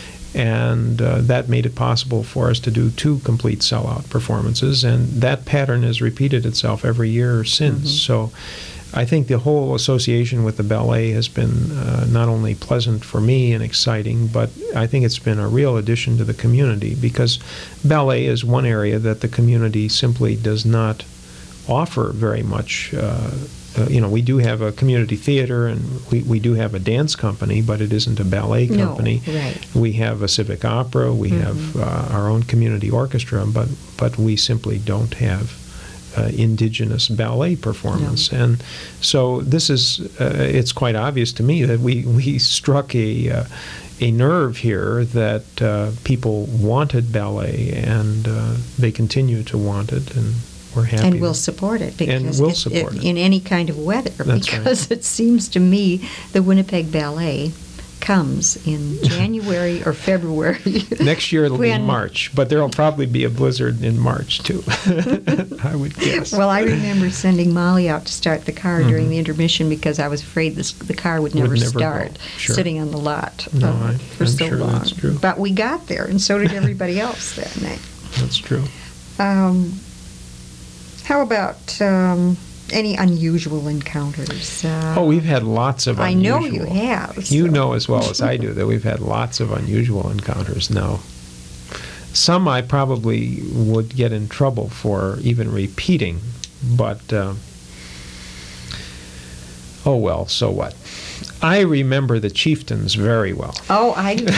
Speaker 2: And uh, that made it possible for us to do two complete sellout performances, and that pattern has repeated itself every year since. Mm-hmm. So I think the whole association with the ballet has been uh, not only pleasant for me and exciting, but I think it's been a real addition to the community, because ballet is one area that the community simply does not offer very much. Uh, Uh, you know, we do have a community theater, and we, we do have a dance company, but it isn't a ballet company.
Speaker 1: No, right.
Speaker 2: We have a civic opera, we mm-hmm. have uh, our own community orchestra, but, but we simply don't have uh, indigenous ballet performance. No. And so this is, uh, it's quite obvious to me that we, we struck a, uh, a nerve here, that uh, people wanted ballet, and uh, they continue to want it, and we're happy.
Speaker 1: And we'll support it, because
Speaker 2: and we'll
Speaker 1: it,
Speaker 2: support
Speaker 1: it,
Speaker 2: it.
Speaker 1: in any kind of weather.
Speaker 2: That's
Speaker 1: because
Speaker 2: right.
Speaker 1: It seems to me the Winnipeg Ballet comes in January or February.
Speaker 2: Next year it'll
Speaker 1: when,
Speaker 2: be March, but there'll probably be a blizzard in March too. I would guess.
Speaker 1: Well, I remember sending Molly out to start the car mm-hmm. during the intermission, because I was afraid this, the car would never,
Speaker 2: would never
Speaker 1: start,
Speaker 2: sure.
Speaker 1: sitting on the lot
Speaker 2: no,
Speaker 1: uh,
Speaker 2: I,
Speaker 1: for
Speaker 2: I'm
Speaker 1: so
Speaker 2: sure
Speaker 1: long.
Speaker 2: That's true.
Speaker 1: But we got there, and so did everybody else that night.
Speaker 2: That's true.
Speaker 1: Um, How about um, any unusual encounters? Uh,
Speaker 2: oh, we've had lots of
Speaker 1: I
Speaker 2: unusual.
Speaker 1: know you have.
Speaker 2: You
Speaker 1: so.
Speaker 2: know as well as I do that we've had lots of unusual encounters now. Some I probably would get in trouble for even repeating, but uh, oh well, so what? I remember the Chieftains very well.
Speaker 1: Oh, I do.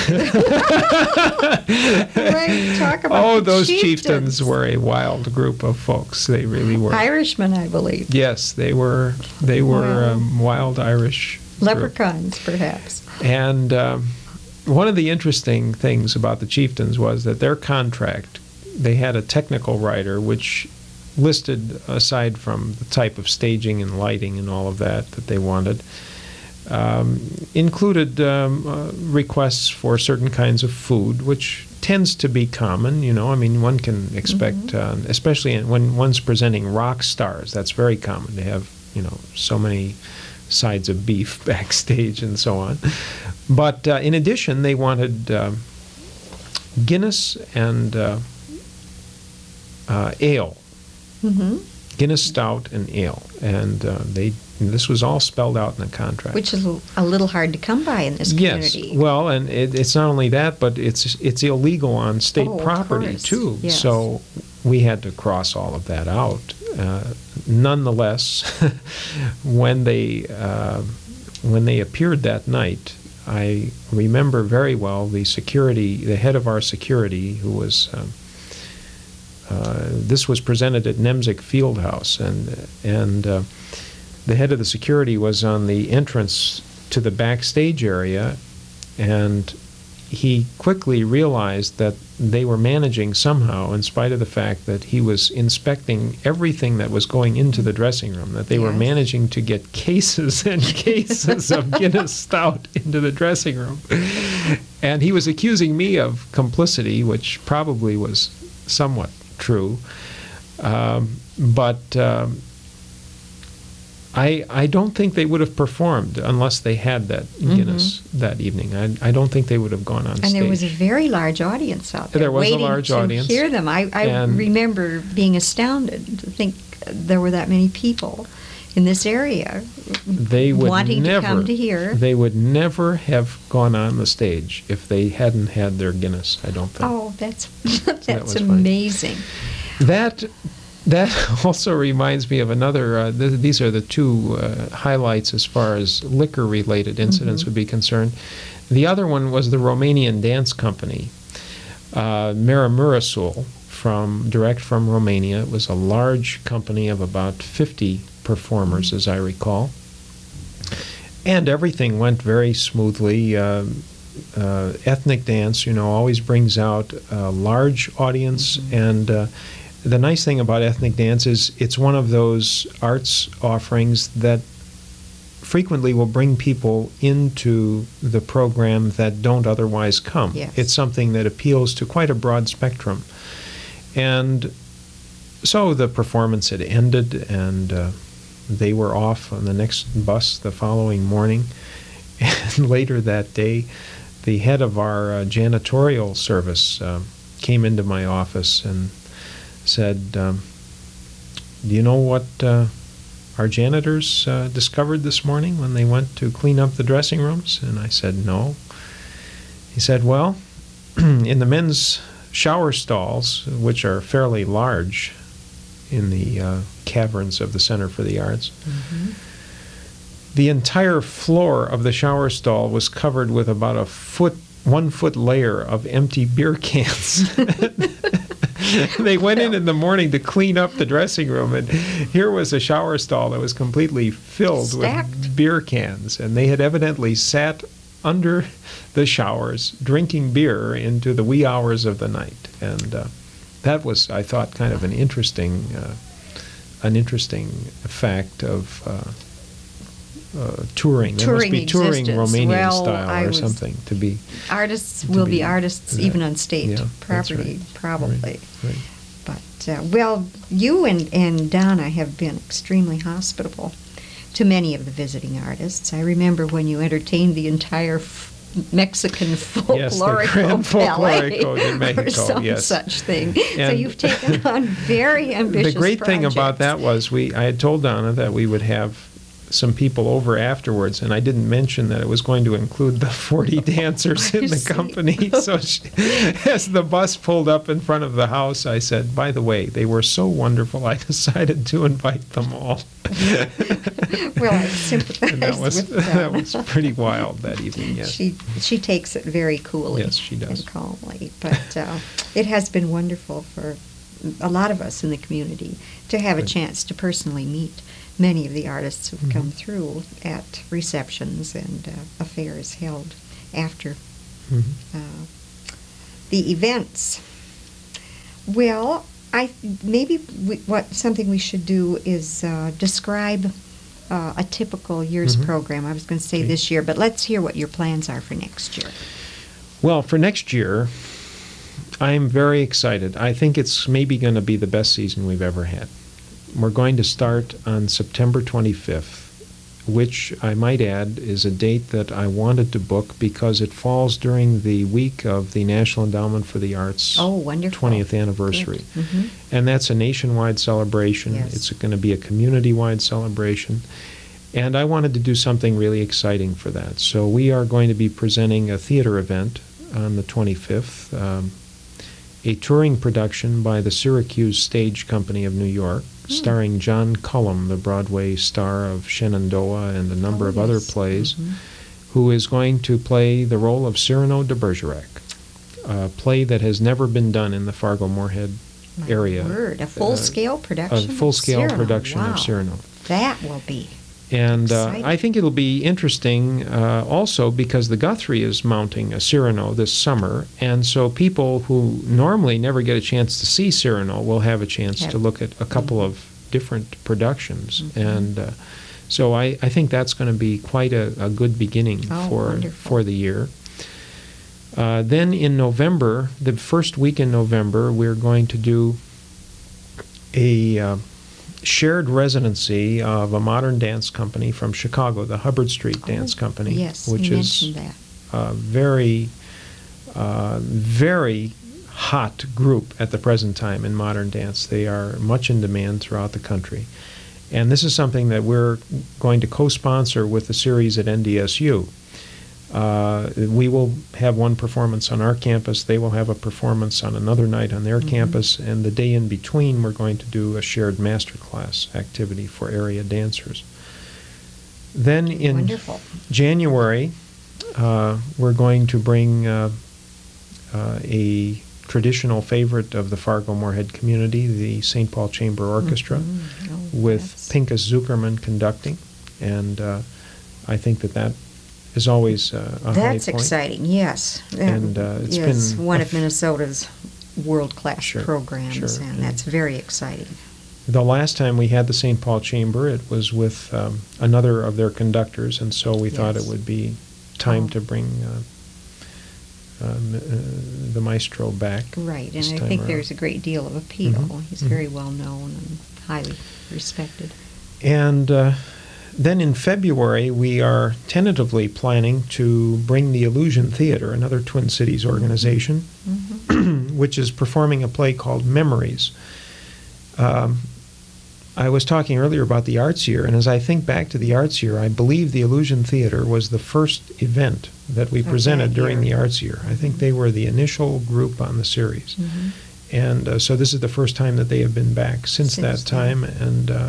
Speaker 1: Right, talk about
Speaker 2: Oh,
Speaker 1: the
Speaker 2: those
Speaker 1: chieftains.
Speaker 2: chieftains were a wild group of folks. They really were.
Speaker 1: Irishmen, I believe.
Speaker 2: Yes, they were. They were
Speaker 1: Wow.
Speaker 2: um, wild Irish group.
Speaker 1: Leprechauns, perhaps.
Speaker 2: And um, one of the interesting things about the Chieftains was that their contract, they had a technical writer, which listed aside from the type of staging and lighting and all of that that they wanted. Um, included um, uh, requests for certain kinds of food, which tends to be common. You know, I mean, one can expect,
Speaker 1: Mm-hmm.
Speaker 2: uh, especially when one's presenting rock stars, that's very common to have, you know, so many sides of beef backstage and so on. But uh, in addition, they wanted uh, Guinness and uh, uh, ale,
Speaker 1: Mm-hmm.
Speaker 2: Guinness Stout and ale, and uh, they. This was all spelled out in the contract.
Speaker 1: Which is a little hard to come by in this community.
Speaker 2: Yes, well, and it, it's not only that, but it's it's illegal on state
Speaker 1: Oh, of
Speaker 2: property
Speaker 1: course,
Speaker 2: too.
Speaker 1: yes.
Speaker 2: So we had to cross all of that out. Uh, nonetheless, when they uh, when they appeared that night, I remember very well the security, the head of our security, who was. Um, uh, this was presented at Nemzik Fieldhouse, and and. Uh, The head of the security was on the entrance to the backstage area, and he quickly realized that they were managing somehow, in spite of the fact that he was inspecting everything that was going into the dressing room, that they were
Speaker 1: Yes.
Speaker 2: managing to get cases and cases of Guinness Stout into the dressing room. And he was accusing me of complicity, which probably was somewhat true. Um, but... Um, I, I don't think they would have performed unless they had that Guinness that evening. I, I don't think they would have gone on
Speaker 1: And
Speaker 2: stage.
Speaker 1: there was a very large audience out there,
Speaker 2: There was a
Speaker 1: waiting
Speaker 2: large
Speaker 1: to
Speaker 2: audience.
Speaker 1: hear them. I, I
Speaker 2: And-
Speaker 1: remember being astounded to think there were that many people in this area
Speaker 2: They would
Speaker 1: wanting
Speaker 2: never,
Speaker 1: to come to hear.
Speaker 2: They would never have gone on the stage if they hadn't had their Guinness, I don't think.
Speaker 1: Oh, that's
Speaker 2: was
Speaker 1: that's
Speaker 2: fine.
Speaker 1: amazing.
Speaker 2: That that also reminds me of another. Uh, th- these are the two uh, highlights as far as liquor-related incidents would be concerned. The other one was the Romanian dance company, uh, Maramurasul, from direct from Romania. It was a large company of about fifty performers, as I recall, and everything went very smoothly. Uh, uh, ethnic dance, you know, always brings out a large audience, and uh, the nice thing about ethnic dance is it's one of those arts offerings that frequently will bring people into the program that don't otherwise come.
Speaker 1: Yes.
Speaker 2: It's something that appeals to quite a broad spectrum. And so the performance had ended, and uh, they were off on the next bus the following morning. And later that day, the head of our uh, janitorial service uh, came into my office and said, um, do you know what uh, our janitors uh, discovered this morning when they went to clean up the dressing rooms? And I said, no. He said, well, in the men's shower stalls, which are fairly large in the uh, caverns of the Center for the Arts, the entire floor of the shower stall was covered with about a foot, one foot layer of empty beer cans. They went in in the morning to clean up the dressing room, and here was a shower stall that was completely filled
Speaker 1: Stacked.
Speaker 2: with beer cans, and they had evidently sat under the showers drinking beer into the wee hours of the night. And uh, that was, I thought, kind of an interesting, uh, an interesting fact of uh, uh, touring. There must
Speaker 1: Touring
Speaker 2: be touring
Speaker 1: existence.
Speaker 2: Romanian
Speaker 1: Well,
Speaker 2: style
Speaker 1: I
Speaker 2: or
Speaker 1: was-
Speaker 2: something to be.
Speaker 1: Artists
Speaker 2: To
Speaker 1: will be,
Speaker 2: be
Speaker 1: artists
Speaker 2: that-
Speaker 1: even on state
Speaker 2: yeah, that's
Speaker 1: property,
Speaker 2: right.
Speaker 1: probably.
Speaker 2: Right, right.
Speaker 1: But, uh, well, you and, and Donna have been extremely hospitable to many of the visiting artists. I remember when you entertained the entire f- Mexican
Speaker 2: Yes, the
Speaker 1: folklorico
Speaker 2: Grand
Speaker 1: ballet
Speaker 2: Folklorico in Mexico,
Speaker 1: or some
Speaker 2: yes.
Speaker 1: such thing. So
Speaker 2: And
Speaker 1: you've taken on very ambitious
Speaker 2: The great thing about
Speaker 1: projects.
Speaker 2: that was we I had told Donna that we would have some people over afterwards, and I didn't mention that it was going to include the forty dancers in
Speaker 1: I
Speaker 2: the
Speaker 1: see.
Speaker 2: company. So she, as the bus pulled up in front of the house, I said, by the way, they were so wonderful, I decided to invite them all.
Speaker 1: Well, I sympathize
Speaker 2: And that was,
Speaker 1: with them.
Speaker 2: that was pretty wild that evening, yes.
Speaker 1: She she takes it very coolly.
Speaker 2: Yes, she does.
Speaker 1: And calmly. But uh, it has been wonderful for a lot of us in the community to have a
Speaker 2: Good.
Speaker 1: chance to personally meet many of the artists who've come
Speaker 2: Mhm.
Speaker 1: through at receptions and uh, affairs held after
Speaker 2: Mhm.
Speaker 1: uh, the events. Well, I maybe we, what something we should do is uh, describe uh, a typical year's
Speaker 2: Mhm.
Speaker 1: program. I was going to say
Speaker 2: Okay.
Speaker 1: this year, but let's hear what your plans are for next year.
Speaker 2: Well, for next year, I'm very excited. I think it's maybe going to be the best season we've ever had. We're going to start on September twenty-fifth, which I might add is a date that I wanted to book because it falls during the week of the National Endowment for the Arts
Speaker 1: Oh, wonderful.
Speaker 2: twentieth anniversary.
Speaker 1: Good. Mhm.
Speaker 2: And that's a nationwide celebration.
Speaker 1: Yes.
Speaker 2: It's going to be a community-wide celebration. And I wanted to do something really exciting for that. So we are going to be presenting a theater event on the twenty-fifth, um, a touring production by the Syracuse Stage Company of New York,
Speaker 1: Hmm.
Speaker 2: starring John Cullum, the Broadway star of Shenandoah and a number
Speaker 1: Oh,
Speaker 2: of other
Speaker 1: yes.
Speaker 2: plays,
Speaker 1: Mhm.
Speaker 2: who is going to play the role of Cyrano de Bergerac, a play that has never been done in the Fargo-Moorhead
Speaker 1: My
Speaker 2: area.
Speaker 1: word, a full-scale production.
Speaker 2: A
Speaker 1: of
Speaker 2: full-scale
Speaker 1: Cyrano.
Speaker 2: production
Speaker 1: Wow.
Speaker 2: of Cyrano.
Speaker 1: That will be.
Speaker 2: And uh,
Speaker 1: Exciting.
Speaker 2: I think it'll be interesting uh, also because the Guthrie is mounting a Cyrano this summer, and so people who normally never get a chance to see Cyrano will have a chance
Speaker 1: Have-
Speaker 2: to look at a couple of different productions.
Speaker 1: Mhm.
Speaker 2: And uh, so I, I think that's going to be quite a, a good beginning
Speaker 1: Oh,
Speaker 2: for,
Speaker 1: wonderful.
Speaker 2: for the year. Uh, then in November, the first week in November, we're going to do a uh, shared residency of a modern dance company from Chicago, the Hubbard Street Dance
Speaker 1: Oh,
Speaker 2: Company,
Speaker 1: yes,
Speaker 2: which
Speaker 1: you
Speaker 2: is
Speaker 1: mentioned that.
Speaker 2: a very, uh, very hot group at the present time in modern dance. They are much in demand throughout the country. And this is something that we're going to co-sponsor with the series at N D S U. Uh, we will have one performance on our campus. They will have a performance on another night on their
Speaker 1: Mhm.
Speaker 2: campus. And the day in between, we're going to do a shared masterclass activity for area dancers. Then in
Speaker 1: Wonderful.
Speaker 2: January, uh, we're going to bring uh, uh, a traditional favorite of the Fargo-Moorhead community, the Saint Paul Chamber Orchestra,
Speaker 1: Mhm. Oh,
Speaker 2: with
Speaker 1: that's-
Speaker 2: Pinchas Zuckerman conducting. And uh, I think that that is always uh, a high
Speaker 1: That's
Speaker 2: point.
Speaker 1: exciting, yes. That
Speaker 2: And, uh, it's
Speaker 1: is
Speaker 2: been
Speaker 1: one
Speaker 2: a
Speaker 1: of
Speaker 2: f-
Speaker 1: Minnesota's world-class
Speaker 2: Sure,
Speaker 1: programs,
Speaker 2: sure,
Speaker 1: and
Speaker 2: yeah.
Speaker 1: that's very exciting.
Speaker 2: The last time we had the Saint Paul Chamber, it was with um, another of their conductors, and so we thought it
Speaker 1: Yes.
Speaker 2: would be time
Speaker 1: Oh.
Speaker 2: to bring uh, um, uh, the maestro back.
Speaker 1: Right, and
Speaker 2: this
Speaker 1: I
Speaker 2: time
Speaker 1: think
Speaker 2: around.
Speaker 1: there's a great deal of appeal.
Speaker 2: Mhm,
Speaker 1: He's
Speaker 2: mhm.
Speaker 1: very well known and highly respected.
Speaker 2: And uh, then in February, we are tentatively planning to bring the Illusion Theater, another Twin Cities organization,
Speaker 1: Mhm.
Speaker 2: which is performing a play called Memories. Um, I was talking earlier about the Arts Year, and as I think back to the Arts Year, I believe the Illusion Theater was the first event that we
Speaker 1: Of
Speaker 2: presented
Speaker 1: that
Speaker 2: during
Speaker 1: year.
Speaker 2: the Arts Year. I think they were the initial group on the series.
Speaker 1: Mhm.
Speaker 2: And uh, so this is the first time that they have been back since,
Speaker 1: Since
Speaker 2: that
Speaker 1: then.
Speaker 2: time, and uh,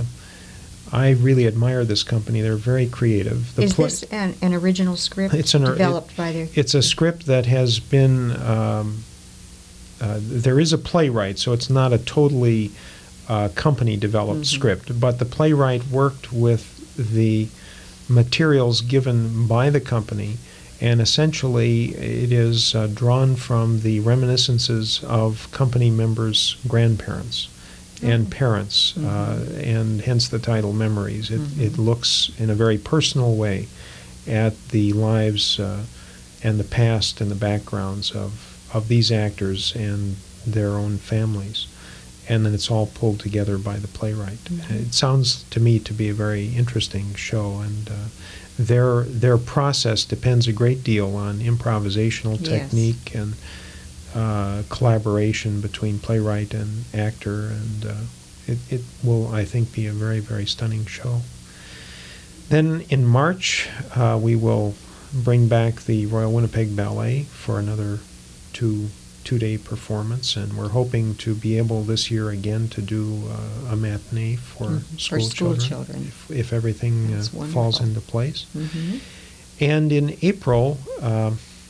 Speaker 2: I really admire this company. They're very creative. The
Speaker 1: Is
Speaker 2: pla-
Speaker 1: this an, an original script
Speaker 2: It's an or-
Speaker 1: developed by their...
Speaker 2: It's a script that has been, um, uh, there is a playwright, so it's not a totally uh, company-developed
Speaker 1: Mhm.
Speaker 2: script, but the playwright worked with the materials given by the company, and essentially it is uh, drawn from the reminiscences of company members' grandparents and
Speaker 1: Oh.
Speaker 2: parents, uh,
Speaker 1: Mhm.
Speaker 2: and hence the title Memories. It,
Speaker 1: Mhm.
Speaker 2: it looks in a very personal way at the lives uh, and the past and the backgrounds of, of these actors and their own families. And then it's all pulled together by the playwright.
Speaker 1: Mhm.
Speaker 2: It sounds to me to be a very interesting show, and uh, their their process depends a great deal on improvisational
Speaker 1: Yes.
Speaker 2: technique and uh, collaboration between playwright and actor, and uh, it, it will, I think, be a very, very stunning show. Then in March, uh, we will bring back the Royal Winnipeg Ballet for another two two-day performance, and we're hoping to be able this year again to do uh, a matinee for
Speaker 1: Mhm, for
Speaker 2: school
Speaker 1: school
Speaker 2: children,
Speaker 1: children.
Speaker 2: if, if everything uh,
Speaker 1: That's
Speaker 2: falls
Speaker 1: wonderful.
Speaker 2: into place.
Speaker 1: Mhm.
Speaker 2: And in April, uh,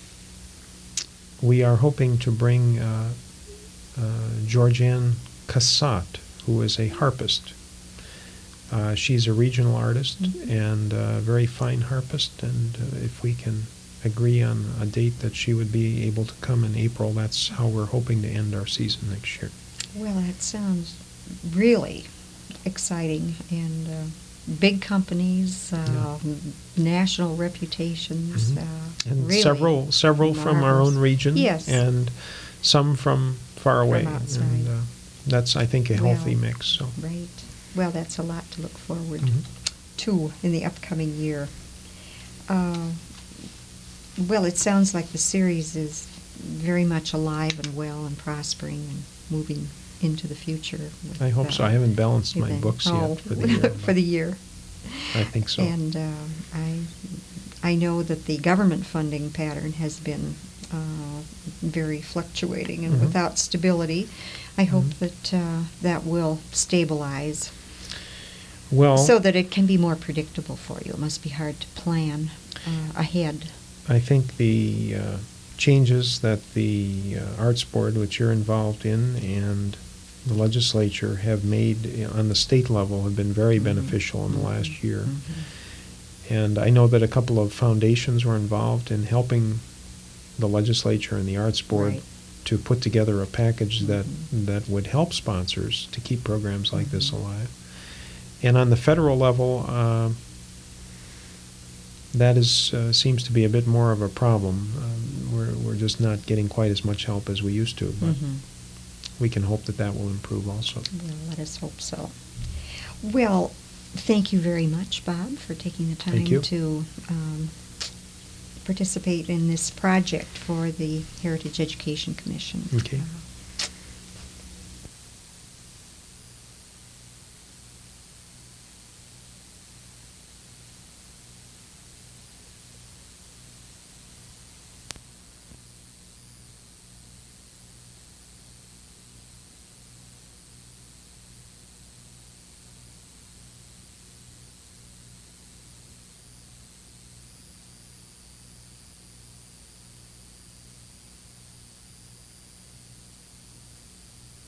Speaker 2: we are hoping to bring uh, uh, Georgianne Cassat, who is a harpist. Uh, she's a regional artist
Speaker 1: Mhm.
Speaker 2: and a very fine harpist, and uh, if we can agree on a date that she would be able to come in April, that's how we're hoping to end our season next year.
Speaker 1: Well, that sounds really exciting, and uh, big companies, uh,
Speaker 2: Yeah.
Speaker 1: n- national reputations,
Speaker 2: Mhm.
Speaker 1: uh,
Speaker 2: And
Speaker 1: really
Speaker 2: several, several from our
Speaker 1: marvelous.
Speaker 2: own region.
Speaker 1: Yes.
Speaker 2: And some from far
Speaker 1: From
Speaker 2: away.
Speaker 1: outside.
Speaker 2: And uh, that's, I think, a healthy
Speaker 1: Well,
Speaker 2: mix, so.
Speaker 1: Right. Well, that's a lot to look forward
Speaker 2: Mhm.
Speaker 1: to in the upcoming year. Uh, well, it sounds like the series is very much alive and well and prospering and moving into the future. with,
Speaker 2: I hope so.
Speaker 1: uh,
Speaker 2: I haven't balanced my
Speaker 1: event-
Speaker 2: books
Speaker 1: oh,
Speaker 2: yet for the year.
Speaker 1: for the year.
Speaker 2: I think so.
Speaker 1: And uh, I, I know that the government funding pattern has been uh, very fluctuating and
Speaker 2: Mhm.
Speaker 1: without stability. I hope
Speaker 2: Mhm.
Speaker 1: that uh, that will stabilize
Speaker 2: Well,
Speaker 1: so that it can be more predictable for you. It must be hard to plan uh, ahead.
Speaker 2: I think the uh, changes that the uh, Arts Board, which you're involved in, and the legislature have made uh, on the state level have been very
Speaker 1: Mhm.
Speaker 2: beneficial in the last year.
Speaker 1: Mhm.
Speaker 2: And I know that a couple of foundations were involved in helping the legislature and the Arts Board
Speaker 1: Right.
Speaker 2: to put together a package that,
Speaker 1: Mhm.
Speaker 2: that would help sponsors to keep programs like this
Speaker 1: Mhm.
Speaker 2: alive. And on the federal level, uh, that is uh, seems to be a bit more of a problem. Um, we're, we're just not getting quite as much help as we used to, but
Speaker 1: Mhm.
Speaker 2: we can hope that that will improve also.
Speaker 1: Well, let us hope so. Well, thank you very much, Bob, for taking the time
Speaker 2: Thank you.
Speaker 1: to um, participate in this project for the Heritage Education Commission.
Speaker 2: Okay.
Speaker 1: Uh,